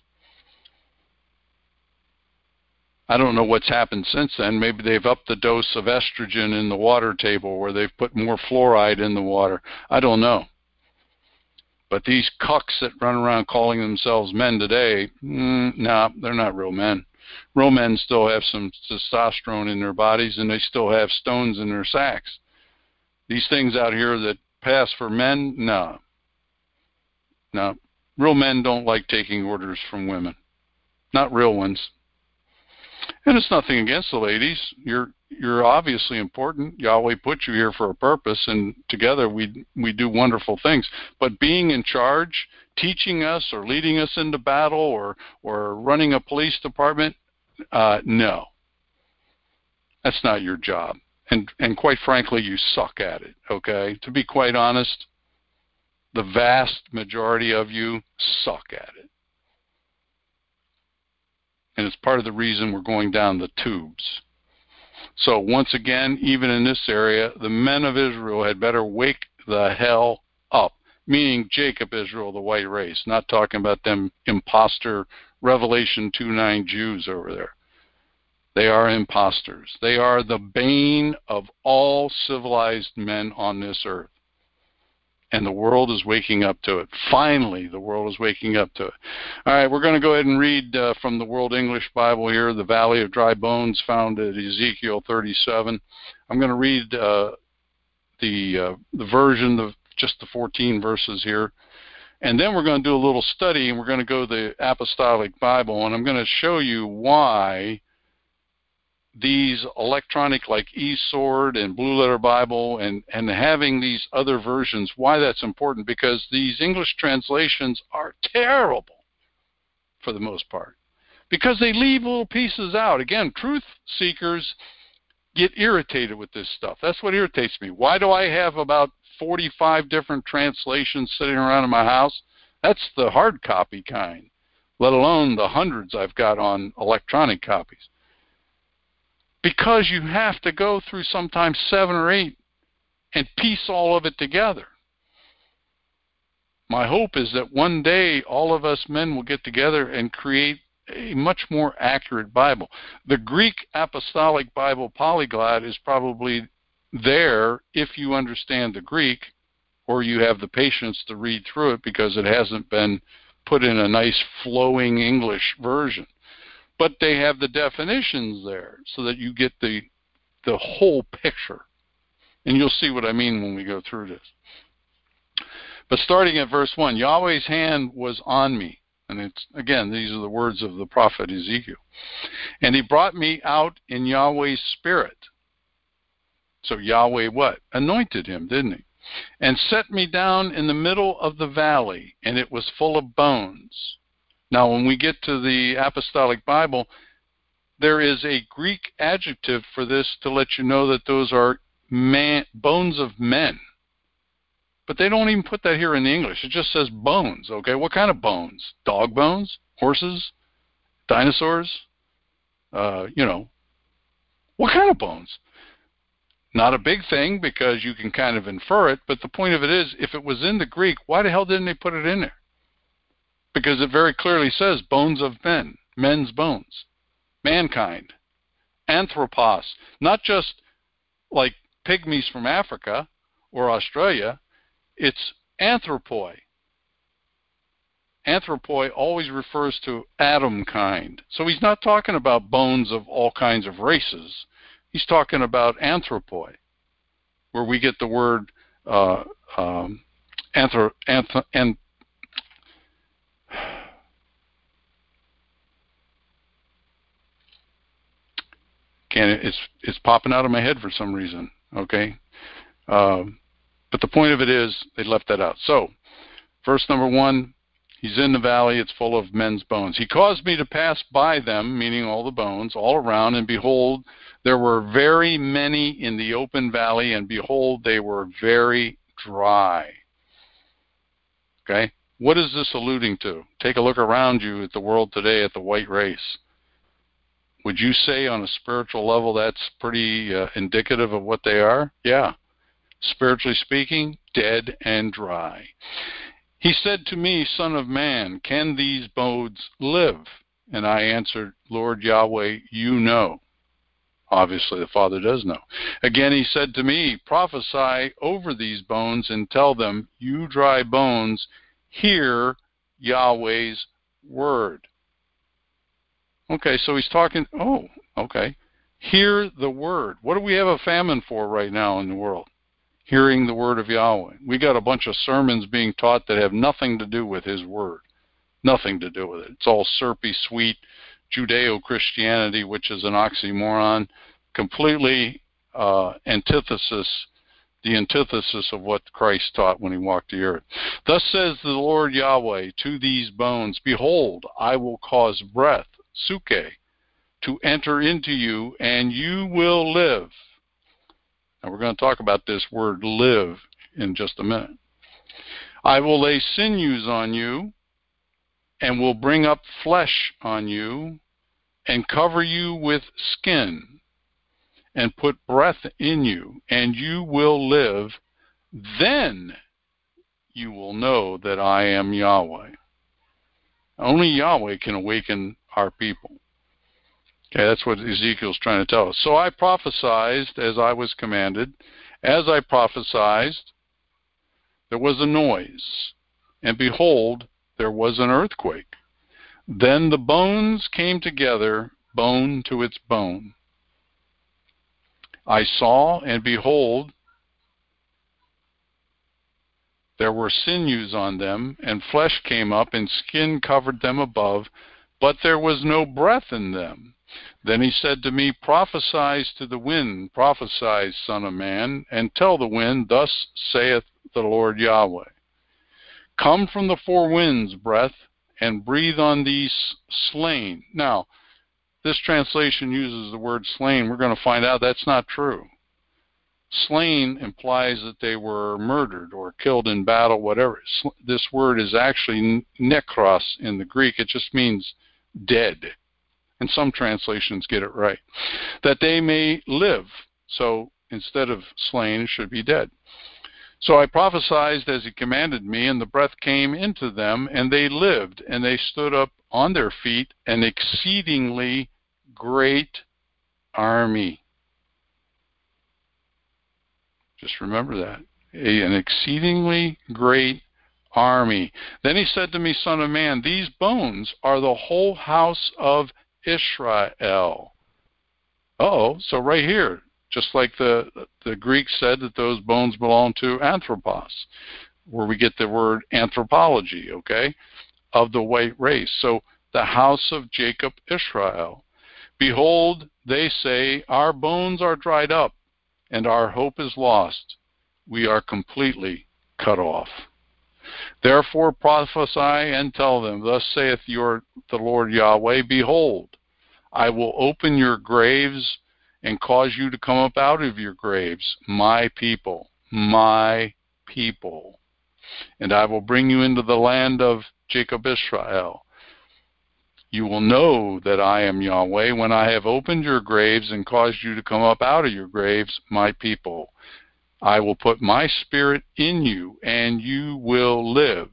I don't know what's happened since then. Maybe they've upped the dose of estrogen in the water table, or they've put more fluoride in the water. I don't know. But these cucks that run around calling themselves men today, mm, no, nah, they're not real men. Real men still have some testosterone in their bodies, and they still have stones in their sacks. These things out here that pass for men, no. No. Real men don't like taking orders from women. Not real ones. And it's nothing against the ladies. You're you're obviously important. Yahweh put you here for a purpose, and together we we do wonderful things. But being in charge, teaching us or leading us into battle or or running a police department, uh, no. That's not your job. And and quite frankly, you suck at it, okay? To be quite honest, the vast majority of you suck at it. And it's part of the reason we're going down the tubes. So once again, even in this area, the men of Israel had better wake the hell up, meaning Jacob Israel, the white race, not talking about them imposter Revelation two nine Jews over there. They are imposters. They are the bane of all civilized men on this earth. And the world is waking up to it. Finally, the world is waking up to it. All right, we're going to go ahead and read uh, from the World English Bible here, the Valley of Dry Bones, found at Ezekiel thirty-seven. I'm going to read uh, the uh, the version, of just the fourteen verses here. And then we're going to do a little study, and we're going to go to the Apostolic Bible, and I'm going to show you why these electronic like eSword and Blue Letter Bible and, and having these other versions, why that's important, because these English translations are terrible for the most part because they leave little pieces out. Again, truth seekers get irritated with this stuff. That's what irritates me. Why do I have about forty-five different translations sitting around in my house? That's the hard copy kind, let alone the hundreds I've got on electronic copies. Because you have to go through sometimes seven or eight and piece all of it together. My hope is that one day all of us men will get together and create a much more accurate Bible. The Greek Apostolic Bible Polyglot is probably there if you understand the Greek or you have the patience to read through it because it hasn't been put in a nice flowing English version. But they have the definitions there so that you get the the whole picture. And you'll see what I mean when we go through this. But starting at verse one, Yahweh's hand was on me. And it's, again, these are the words of the prophet Ezekiel. And he brought me out in Yahweh's spirit. So Yahweh what? Anointed him, didn't he? And set me down in the middle of the valley, and it was full of bones. Now, when we get to the Apostolic Bible, there is a Greek adjective for this to let you know that those are man, bones of men. But they don't even put that here in the English. It just says bones, okay? What kind of bones? Dog bones? Horses? Dinosaurs? Uh, you know, what kind of bones? Not a big thing because you can kind of infer it, but the point of it is, if it was in the Greek, why the hell didn't they put it in there? Because it very clearly says bones of men, men's bones, mankind, anthropos, not just like pygmies from Africa or Australia, it's anthropoi, anthropoi always refers to Adam kind. So he's not talking about bones of all kinds of races. He's talking about anthropoi, where we get the word uh, um, anthro, anth, and can it's it's popping out of my head for some reason. Okay, um, but the point of it is they left that out. So, verse number one. He's in the valley, it's full of men's bones. He caused me to pass by them, meaning all the bones, all around, and behold, there were very many in the open valley, and behold, they were very dry. Okay? What is this alluding to? Take a look around you at the world today, at the white race. Would you say on a spiritual level that's pretty uh, indicative of what they are? Yeah. Spiritually speaking, dead and dry. He said to me, Son of man, can these bones live? And I answered, Lord Yahweh, you know. Obviously, the Father does know. Again, he said to me, prophesy over these bones and tell them, you dry bones, hear Yahweh's word. Okay, so he's talking, oh, okay. Hear the word. What do we have a famine for right now in the world? Hearing the word of Yahweh. We got a bunch of sermons being taught that have nothing to do with his word. Nothing to do with it. It's all syrupy, sweet Judeo-Christianity, which is an oxymoron, completely uh, antithesis, the antithesis of what Christ taught when he walked the earth. Thus says the Lord Yahweh to these bones, behold, I will cause breath, suke, to enter into you, and you will live. Now we're going to talk about this word live in just a minute. I will lay sinews on you and will bring up flesh on you and cover you with skin and put breath in you, and you will live. Then you will know that I am Yahweh. Only Yahweh can awaken our people. Okay, that's what Ezekiel's trying to tell us. So I prophesied as I was commanded. As I prophesied, there was a noise, and behold, there was an earthquake. Then the bones came together, bone to its bone. I saw, and behold, there were sinews on them, and flesh came up, and skin covered them above, but there was no breath in them. Then he said to me, prophesy to the wind, prophesy, son of man, and tell the wind, thus saith the Lord Yahweh. Come from the four winds, breath, and breathe on these slain. Now, this translation uses the word slain. We're going to find out that's not true. Slain implies that they were murdered or killed in battle, whatever. This word is actually nekros in the Greek. It just means dead. And some translations get it right. That they may live. So instead of slain, it should be dead. So I prophesied as he commanded me, and the breath came into them, and they lived, and they stood up on their feet, an exceedingly great army. Just remember that. A, an exceedingly great army. Then he said to me, Son of man, these bones are the whole house of Israel. Uh-oh, so right here, just like the, the Greeks said that those bones belong to anthropos, where we get the word anthropology, okay, of the white race. So the house of Jacob, Israel. Behold, they say, our bones are dried up, and our hope is lost. We are completely cut off. Therefore prophesy and tell them, thus saith your, the Lord Yahweh, behold, I will open your graves and cause you to come up out of your graves, my people, my people. And I will bring you into the land of Jacob Israel. You will know that I am Yahweh when I have opened your graves and caused you to come up out of your graves, my people. I will put my spirit in you, and you will live.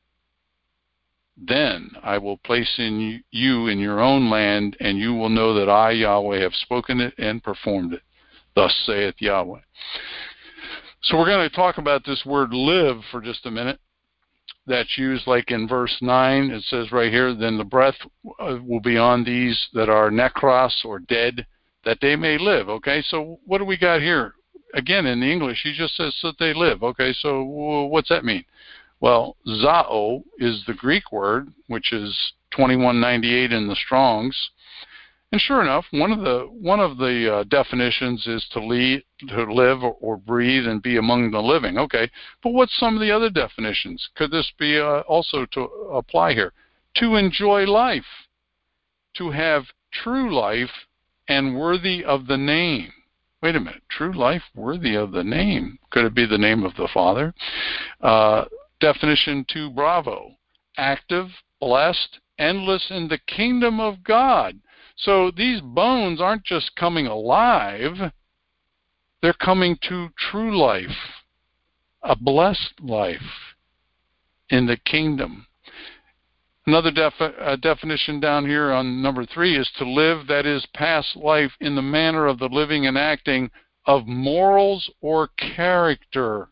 Then I will place in you in your own land, and you will know that I, Yahweh, have spoken it and performed it. Thus saith Yahweh. So we're going to talk about this word live for just a minute. that's used, like in verse nine, it says right here, then the breath will be on these that are necros, or dead, that they may live. Okay, so what do we got here? Again, in the English, he just says that they live. Okay, so what's that mean? Well, zao is the Greek word, which is twenty-one ninety-eight in the Strong's. And sure enough, one of the one of the uh, definitions is to, lead, to live or, or breathe and be among the living. Okay, but what's some of the other definitions? Could this be uh, also to apply here? To enjoy life, to have true life and worthy of the name. Wait a minute, true life worthy of the name. Could it be the name of the Father? Uh, definition two, bravo. Active, blessed, endless in the kingdom of God. So these bones aren't just coming alive, they're coming to true life, a blessed life in the kingdom. Another defi- uh, definition down here on number three is to live, that is, pass life in the manner of the living and acting of morals or character.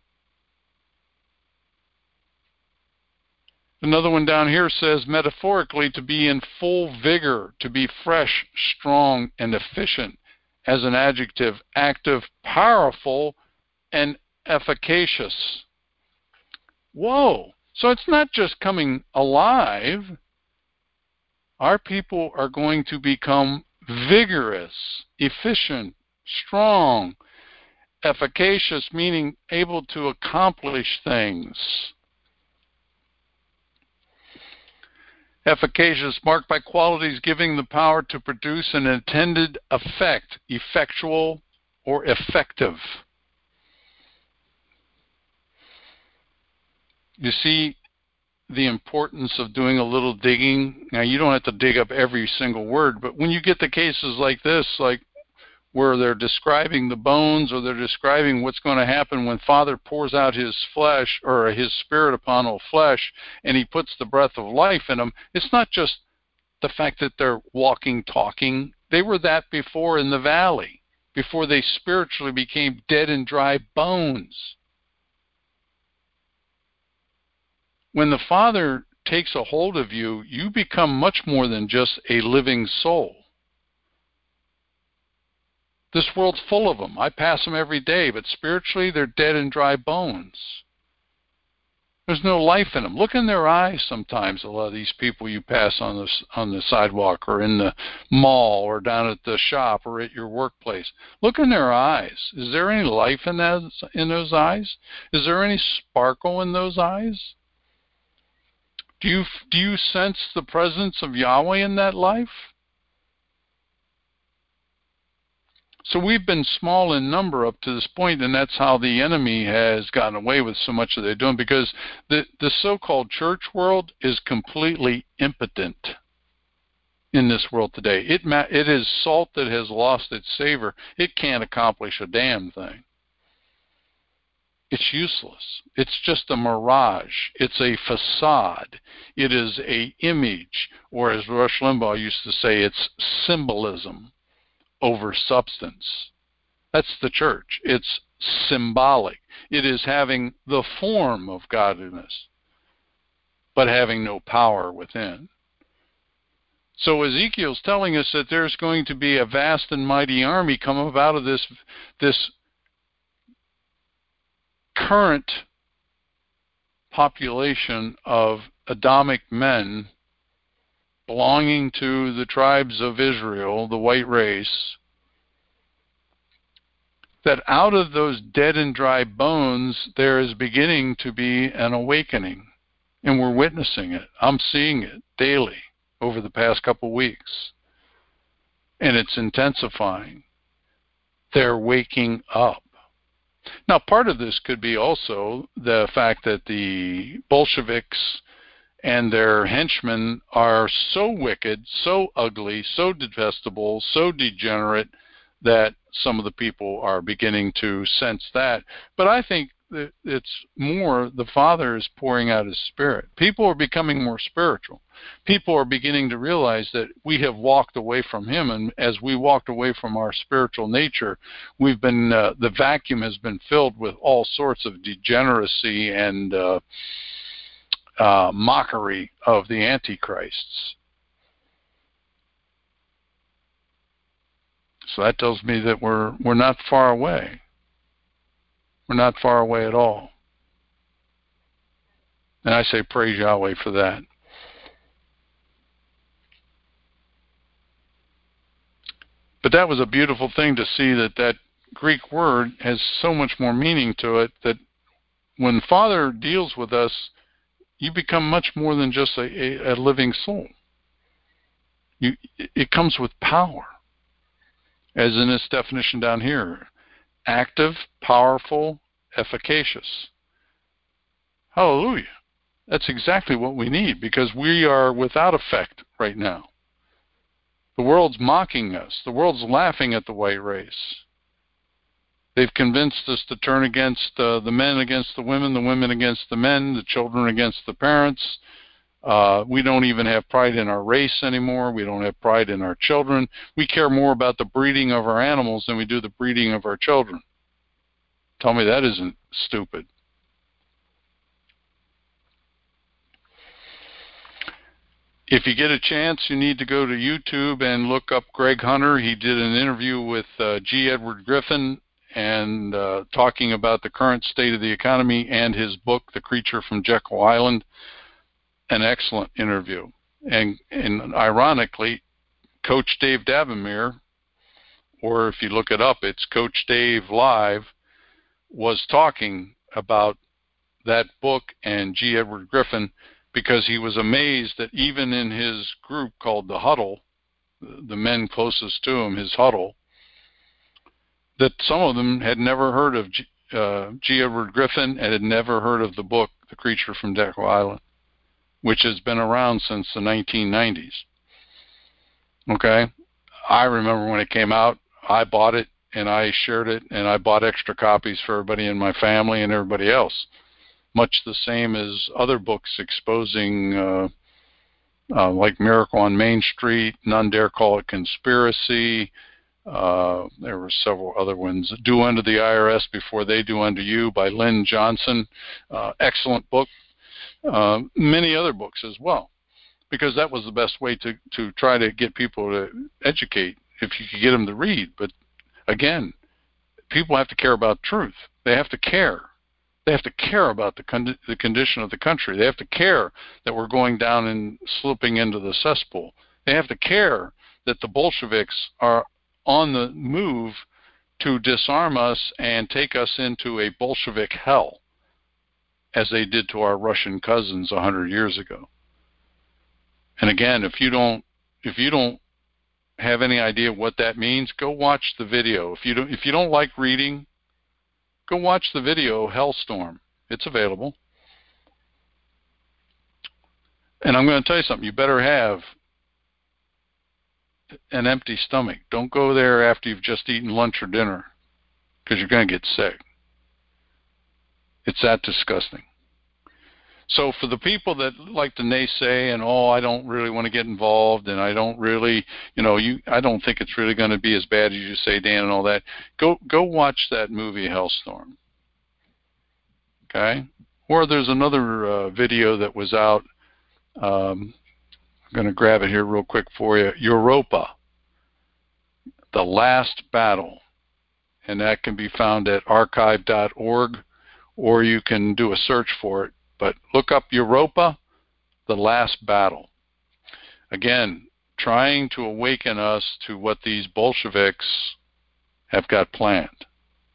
Another one down here says, metaphorically, to be in full vigor, to be fresh, strong, and efficient, as an adjective, active, powerful, and efficacious. Whoa! So it's not just coming alive. Our people are going to become vigorous, efficient, strong, efficacious, meaning able to accomplish things. Efficacious, marked by qualities giving the power to produce an intended effect, effectual or effective. You see the importance of doing a little digging. Now, you don't have to dig up every single word, but when you get to cases like this, like where they're describing the bones, or they're describing what's going to happen when Father pours out his flesh or his spirit upon all flesh, and he puts the breath of life in them, it's not just the fact that they're walking, talking. They were that before in the valley, before they spiritually became dead and dry bones. When the Father takes a hold of you, you become much more than just a living soul. This world's full of them. I pass them every day, but spiritually they're dead and dry bones. There's no life in them. Look in their eyes sometimes, a lot of these people you pass on the, on the sidewalk or in the mall or down at the shop or at your workplace. Look in their eyes. Is there any life in those, in those eyes? Is there any sparkle in those eyes? Do you, do you sense the presence of Yahweh in that life? So we've been small in number up to this point, and that's how the enemy has gotten away with so much that they're doing, because the, the so-called church world is completely impotent in this world today. It, it is salt that has lost its savor. It can't accomplish a damn thing. It's useless. It's just a mirage. It's a facade. It is a image, or as Rush Limbaugh used to say, it's symbolism over substance. That's the church. It's symbolic. It is having the form of godliness, but having no power within. So Ezekiel's telling us that there's going to be a vast and mighty army come up out of this, this current population of Adamic men belonging to the tribes of Israel, the white race, that out of those dead and dry bones there is beginning to be an awakening. And we're witnessing it. I'm seeing it daily over the past couple of weeks. And it's intensifying. They're waking up. Now, part of this could be also the fact that the Bolsheviks and their henchmen are so wicked, so ugly, so detestable, so degenerate that some of the people are beginning to sense that. But I think that it's more the Father is pouring out His Spirit. People are becoming more spiritual. People are beginning to realize that we have walked away from Him, and as we walked away from our spiritual nature, we've been uh, the vacuum has been filled with all sorts of degeneracy and uh, uh, mockery of the Antichrists. So that tells me that we're we're not far away. We're not far away at all. And I say praise Yahweh for that. But that was a beautiful thing to see, that that Greek word has so much more meaning to it, that when Father deals with us, you become much more than just a, a, a living soul. You, it comes with power, as in this definition down here: active, powerful, efficacious. Hallelujah. That's exactly what we need, because we are without effect right now. The world's mocking us. The world's laughing at the white race. They've convinced us to turn against uh, the men against the women, the women against the men, the children against the parents. Uh, we don't even have pride in our race anymore. We don't have pride in our children. We care more about the breeding of our animals than we do the breeding of our children. Tell me that isn't stupid. If you get a chance, you need to go to YouTube and look up Greg Hunter. He did an interview with uh, G. Edward Griffin, and uh, talking about the current state of the economy, and his book, The Creature from Jekyll Island. An excellent interview. And, and ironically, Coach Dave Davamere, or if you look it up, it's Coach Dave Live, was talking about that book and G. Edward Griffin, because he was amazed that even in his group called the Huddle, the men closest to him, his huddle, that some of them had never heard of G. Uh, G. Edward Griffin and had never heard of the book, The Creature from Jekyll Island, which has been around since the nineteen nineties. Okay? I remember when it came out, I bought it, and I shared it, and I bought extra copies for everybody in my family and everybody else. Much the same as other books exposing, uh, uh, like Miracle on Main Street, None Dare Call It Conspiracy. Uh, there were several other ones. Do Unto the I R S Before They Do Unto You by Lynn Johnson. Uh, excellent book. Uh, many other books as well, because that was the best way to, to try to get people to educate, if you could get them to read. But again, people have to care about truth. They have to care. They have to care about the, con- the condition of the country. They have to care that we're going down and slipping into the cesspool. They have to care that the Bolsheviks are on the move to disarm us and take us into a Bolshevik hell, as they did to our Russian cousins a hundred years ago. And again, if you don't, if you don't have any idea what that means, go watch the video. If you don't, if you don't like reading, go watch the video, Hellstorm. It's available. And I'm going to tell you something. You better have an empty stomach. Don't go there after you've just eaten lunch or dinner, because you're going to get sick. It's that disgusting. So for the people that like to naysay and, oh, I don't really want to get involved, and I don't really, you know, you, I don't think it's really going to be as bad as you say, Dan, and all that, go go watch that movie, Hellstorm. Okay? Or there's another uh, video that was out. Um, I'm going to grab it here real quick for you. Europa, The Last Battle. And that can be found at archive dot org, or you can do a search for it. But look up Europa, The Last Battle. Again, trying to awaken us to what these Bolsheviks have got planned.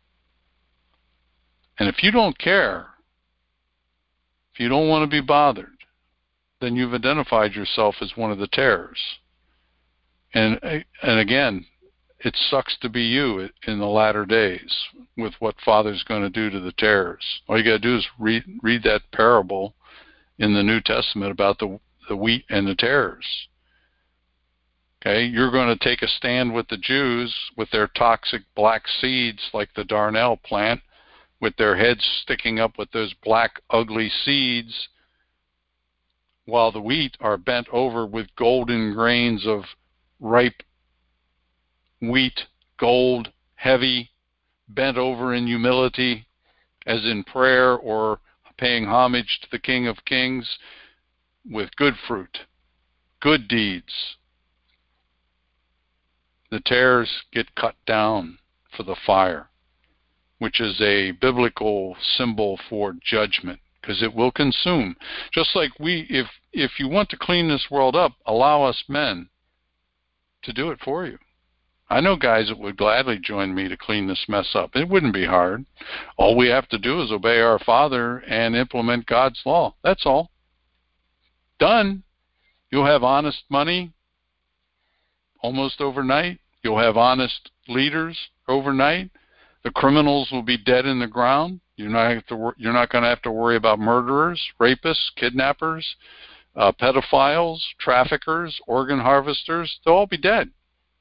And if you don't care, if you don't want to be bothered, then you've identified yourself as one of the terrors. And and again, it sucks to be you in the latter days with what Father's going to do to the terrors. All you got to do is read read that parable in the New Testament about the the wheat and the tares. Okay, you're going to take a stand with the Jews with their toxic black seeds, like the darnel plant, with their heads sticking up with those black ugly seeds, while the wheat are bent over with golden grains of ripe wheat, gold, heavy, bent over in humility, as in prayer or paying homage to the King of Kings with good fruit, good deeds. The tares get cut down for the fire, which is a biblical symbol for judgment, because it will consume. Just like we, if if you want to clean this world up, allow us men to do it for you. I know guys that would gladly join me to clean this mess up. It wouldn't be hard. All we have to do is obey our Father and implement God's law. That's all. Done. You'll have honest money almost overnight. You'll have honest leaders overnight. The criminals will be dead in the ground. You're not have to, you're not going to have to worry about murderers, rapists, kidnappers, uh, pedophiles, traffickers, organ harvesters. They'll all be dead.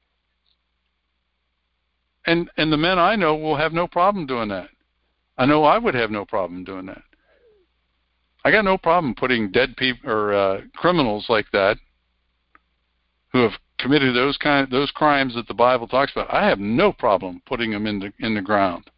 And and the men I know will have no problem doing that. I know I would have no problem doing that. I got no problem putting dead people or uh, criminals like that who have committed those kind those crimes that the Bible talks about. I have no problem putting them in the in the ground.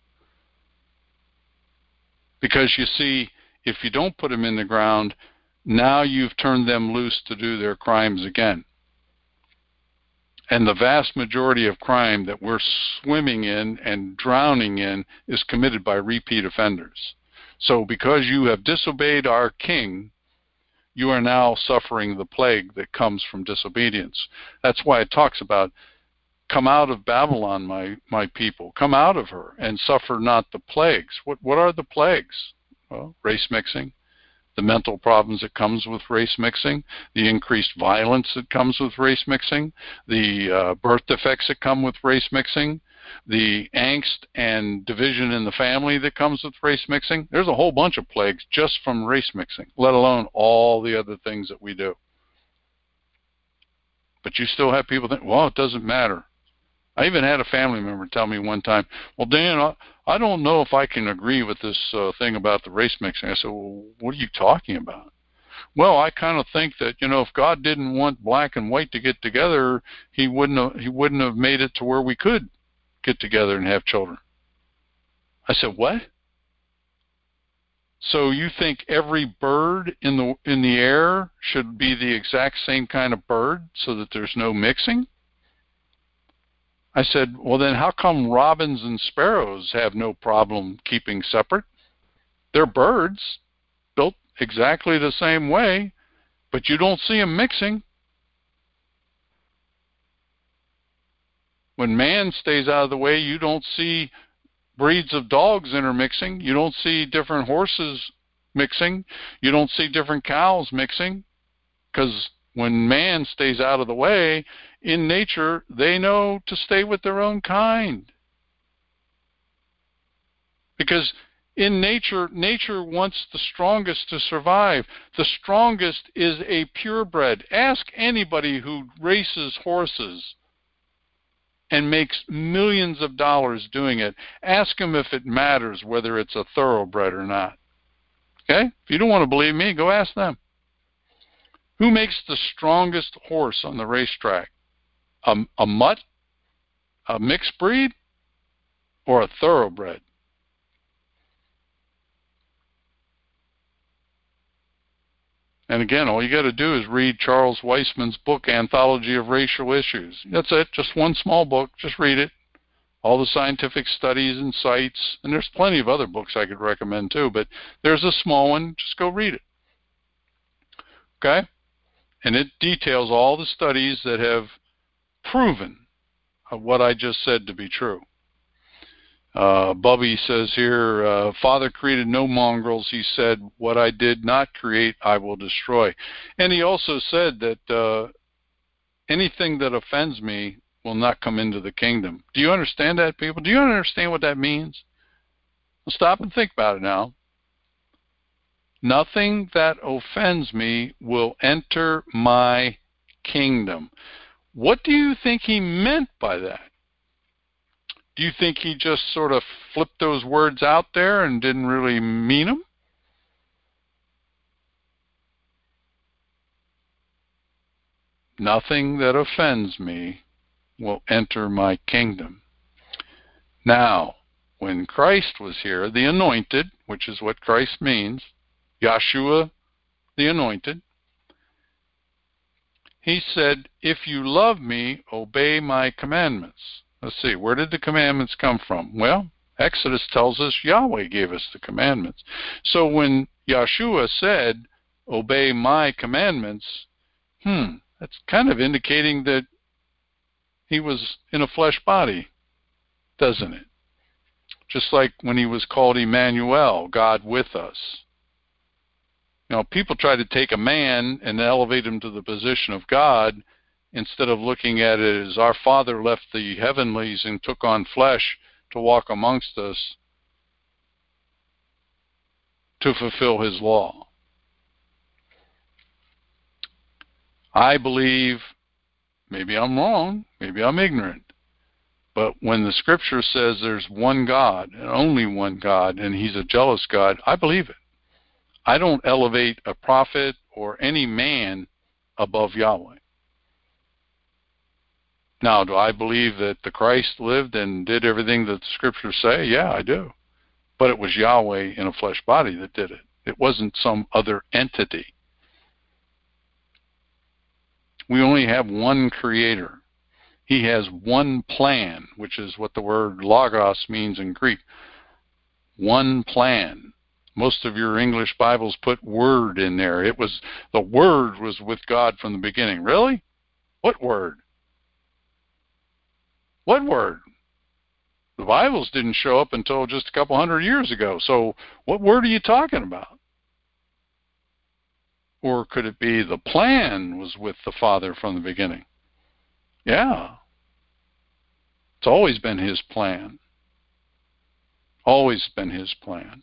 Because you see, if you don't put them in the ground, now you've turned them loose to do their crimes again. And the vast majority of crime that we're swimming in and drowning in is committed by repeat offenders. So because you have disobeyed our King, you are now suffering the plague that comes from disobedience. That's why it talks about, come out of Babylon, my, my people. Come out of her and suffer not the plagues. What, what are the plagues? Well, race mixing, the mental problems that comes with race mixing, the increased violence that comes with race mixing, the uh, birth defects that come with race mixing, the angst and division in the family that comes with race mixing. There's a whole bunch of plagues just from race mixing, let alone all the other things that we do. But you still have people think, well, it doesn't matter. I even had a family member tell me one time, well, Dan, I, I don't know if I can agree with this uh, thing about the race mixing. I said, well, what are you talking about? Well, I kind of think that, you know, if God didn't want black and white to get together, he wouldn't have, he wouldn't have made it to where we could get together and have children. I said, what? So you think every bird in the in the air should be the exact same kind of bird so that there's no mixing? I said, well, then how come robins and sparrows have no problem keeping separate? They're birds, built exactly the same way, but you don't see them mixing. When man stays out of the way, you don't see breeds of dogs intermixing. You don't see different horses mixing. You don't see different cows mixing, because when man stays out of the way, in nature, they know to stay with their own kind. Because in nature, nature wants the strongest to survive. The strongest is a purebred. Ask anybody who races horses and makes millions of dollars doing it. Ask them if it matters whether it's a thoroughbred or not. Okay? If you don't want to believe me, go ask them. Who makes the strongest horse on the racetrack? A, a mutt, a mixed breed, or a thoroughbred? And again, all you got to do is read Charles Weissman's book, Anthology of Racial Issues. That's it, just one small book. Just read it. All the scientific studies and sites. And there's plenty of other books I could recommend too, but there's a small one. Just go read it. Okay? And it details all the studies that have proven what I just said to be true. Uh, Bubby says here, uh, Father created no mongrels. He said, what I did not create, I will destroy. And he also said that uh, anything that offends me will not come into the kingdom. Do you understand that, people? Do you understand what that means? Well, stop and think about it now. Nothing that offends me will enter my kingdom. What do you think he meant by that? Do you think he just sort of flipped those words out there and didn't really mean them? Nothing that offends me will enter my kingdom. Now, when Christ was here, the anointed, which is what Christ means, Yahshua, the anointed, he said, if you love me, obey my commandments. Let's see, where did the commandments come from? Well, Exodus tells us Yahweh gave us the commandments. So when Yahshua said, obey my commandments, hmm, that's kind of indicating that he was in a flesh body, doesn't it? Just like when he was called Emmanuel, God with us. You know, people try to take a man and elevate him to the position of God instead of looking at it as our Father left the heavenlies and took on flesh to walk amongst us to fulfill his law. I believe, maybe I'm wrong, maybe I'm ignorant, but when the scripture says there's one God and only one God and he's a jealous God, I believe it. I don't elevate a prophet or any man above Yahweh. Now, do I believe that the Christ lived and did everything that the scriptures say? Yeah, I do. But it was Yahweh in a flesh body that did it. It wasn't some other entity. We only have one creator. He has one plan, which is what the word logos means in Greek. One plan. Most of your English Bibles put word in there. It was, the word was with God from the beginning. Really? What word? What word? The Bibles didn't show up until just a couple hundred years ago. So what word are you talking about? Or could it be the plan was with the Father from the beginning? Yeah. It's always been his plan. Always been his plan.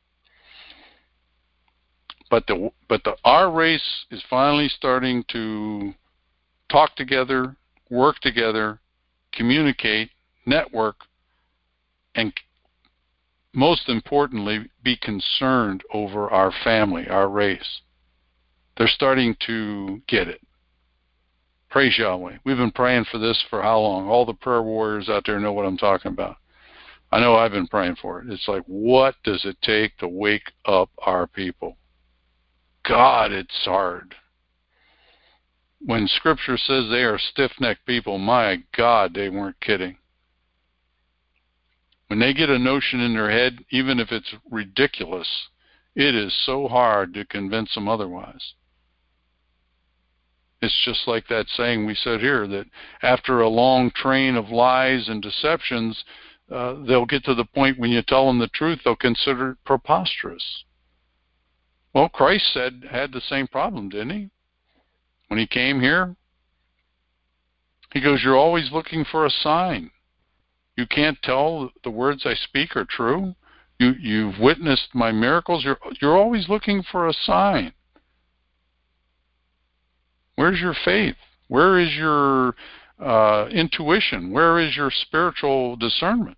But the but the our race is finally starting to talk together, work together, communicate, network, and most importantly, be concerned over our family, our race. They're starting to get it. Praise Yahweh. We've been praying for this for how long? All the prayer warriors out there know what I'm talking about. I know I've been praying for it. It's like, what does it take to wake up our people? God, it's hard. When Scripture says they are stiff-necked people, my God, they weren't kidding. When they get a notion in their head, even if it's ridiculous, it is so hard to convince them otherwise. It's just like that saying we said here, that after a long train of lies and deceptions, uh, they'll get to the point when you tell them the truth, they'll consider it preposterous. Well, Christ said had the same problem, didn't he? When he came here, he goes, you're always looking for a sign. You can't tell the words I speak are true. You, you've witnessed my miracles. You're, you're always looking for a sign. Where's your faith? Where is your uh, intuition? Where is your spiritual discernment?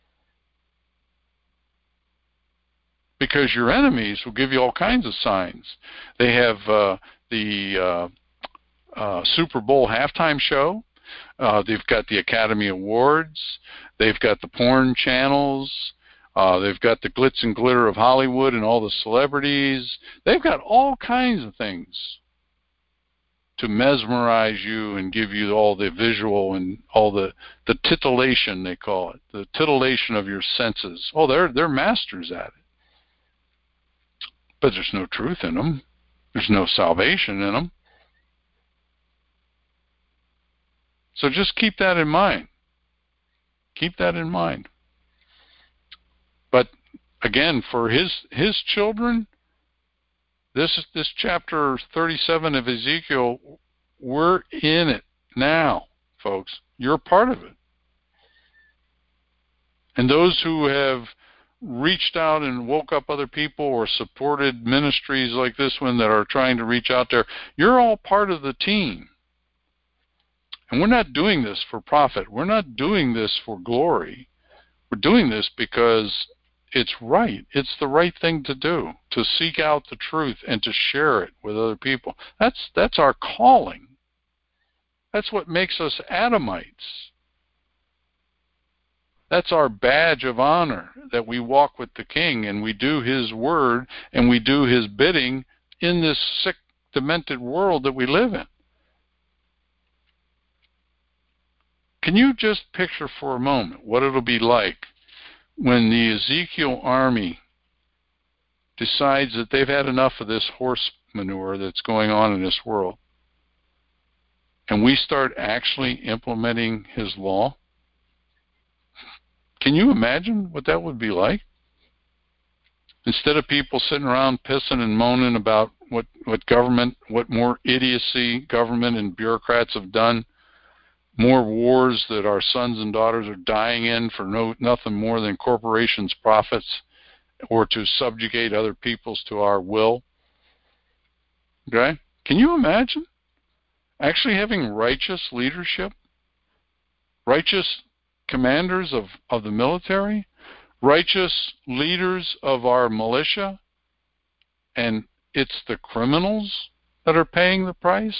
Because your enemies will give you all kinds of signs. They have uh, the uh, uh, Super Bowl halftime show. Uh, they've got the Academy Awards. They've got the porn channels. Uh, they've got the glitz and glitter of Hollywood and all the celebrities. They've got all kinds of things to mesmerize you and give you all the visual and all the, the titillation, they call it, the titillation of your senses. Oh, they're, they're masters at it. But there's no truth in them. There's no salvation in them. So just keep that in mind. Keep that in mind. But again, for his his children, this this chapter thirty-seven of Ezekiel, we're in it now, folks. You're part of it. And those who have reached out and woke up other people or supported ministries like this one that are trying to reach out there, you're all part of the team. And we're not doing this for profit. We're not doing this for glory. We're doing this because it's right. It's the right thing to do, to seek out the truth and to share it with other people. That's that's our calling. That's what makes us Adamites. That's our badge of honor, that we walk with the King and we do his word and we do his bidding in this sick, demented world that we live in. Can you just picture for a moment what it'll be like when the Ezekiel army decides that they've had enough of this horse manure that's going on in this world, and we start actually implementing his law? Can you imagine what that would be like? Instead of people sitting around pissing and moaning about what, what government, what more idiocy government and bureaucrats have done, more wars that our sons and daughters are dying in for no nothing more than corporations' profits, or to subjugate other peoples to our will. Okay? Can you imagine actually having righteous leadership, righteous commanders of, of the military, righteous leaders of our militia, and it's the criminals that are paying the price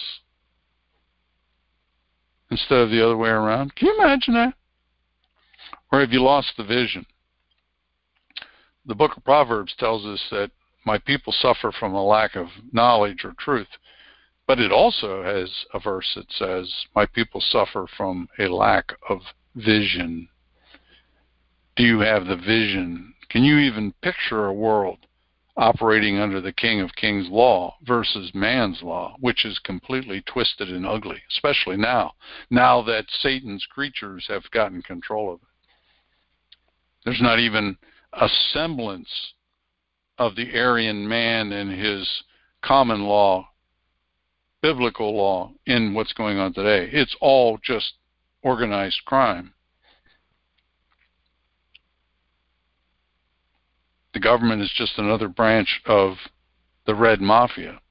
instead of the other way around? Can you imagine that? Or have you lost the vision? The book of Proverbs tells us that my people suffer from a lack of knowledge or truth, but it also has a verse that says my people suffer from a lack of vision. Do you have the vision? Can you even picture a world operating under the King of Kings law versus man's law, which is completely twisted and ugly, especially now, now that Satan's creatures have gotten control of it? There's not even a semblance of the Aryan man and his common law, biblical law, in what's going on today. It's all just organized crime. The government is just another branch of the Red Mafia.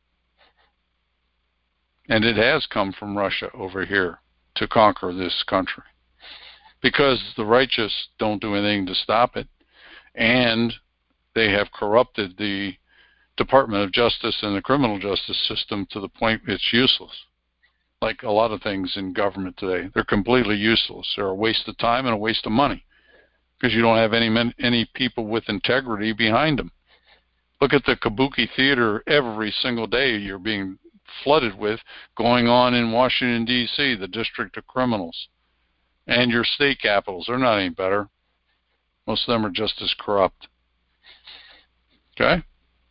And it has come from Russia over here to conquer this country, because the righteous don't do anything to stop it. And they have corrupted the Department of Justice and the criminal justice system to the point it's useless. Like a lot of things in government today, they're completely useless. They're a waste of time and a waste of money, because you don't have any men, any people with integrity behind them. Look at the Kabuki Theater every single day you're being flooded with going on in Washington, D C, the District of Criminals. And your state capitals, they're not any better. Most of them are just as corrupt. Okay?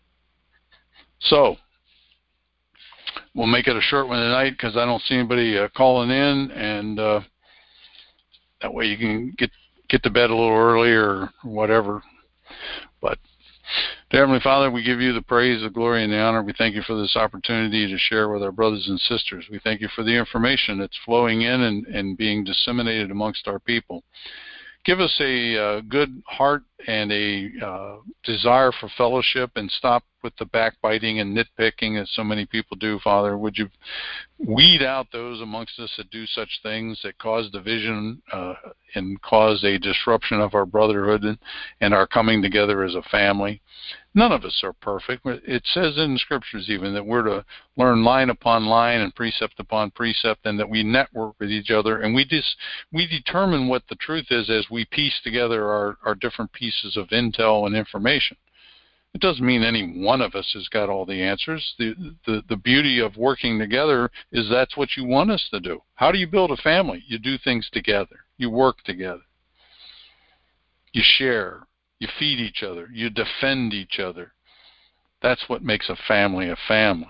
So, we'll make it a short one tonight because I don't see anybody uh, calling in, and uh, that way you can get get to bed a little early or whatever. But, dear Heavenly Father, we give you the praise, the glory, and the honor. We thank you for this opportunity to share with our brothers and sisters. We thank you for the information that's flowing in and, and being disseminated amongst our people. Give us a uh, good heart and a uh, desire for fellowship, and stop with the backbiting and nitpicking that so many people do, Father. Would you weed out those amongst us that do such things that cause division uh, and cause a disruption of our brotherhood and, and our coming together as a family? None of us are perfect. It says in the scriptures even that we're to learn line upon line and precept upon precept, and that we network with each other, and we just we determine what the truth is as we piece together our, our different pieces of intel and information. It doesn't mean any one of us has got all the answers. The, the, the beauty of working together is that's what you want us to do. How do you build a family? You do things together. You work together. You share. You feed each other. You defend each other. That's what makes a family a family.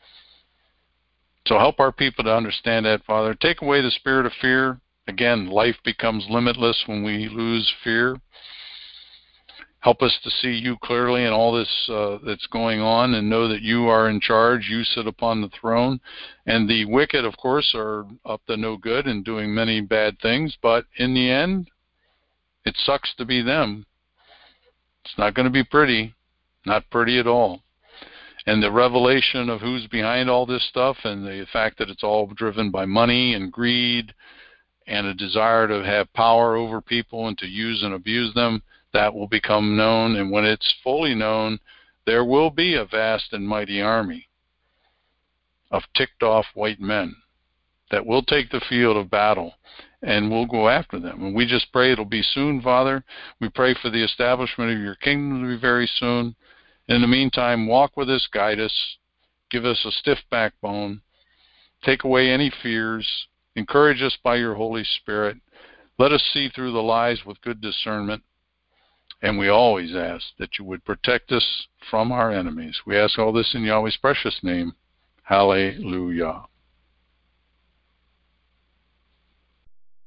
So help our people to understand that, Father. Take away the spirit of fear. Again, life becomes limitless when we lose fear. Help us to see you clearly in all this uh, that's going on, and know that you are in charge. You sit upon the throne. And the wicked, of course, are up to no good and doing many bad things. But in the end, it sucks to be them. It's not going to be pretty. Not pretty at all. And the revelation of who's behind all this stuff, and the fact that it's all driven by money and greed and a desire to have power over people and to use and abuse them, that will become known. And when it's fully known, there will be a vast and mighty army of ticked off white men that we'll take the field of battle and we'll go after them. And we just pray it'll be soon, Father. We pray for the establishment of your kingdom to be very soon. In the meantime, walk with us, guide us, give us a stiff backbone, take away any fears, encourage us by your Holy Spirit. Let us see through the lies with good discernment. And we always ask that you would protect us from our enemies. We ask all this in Yahweh's precious name. Hallelujah.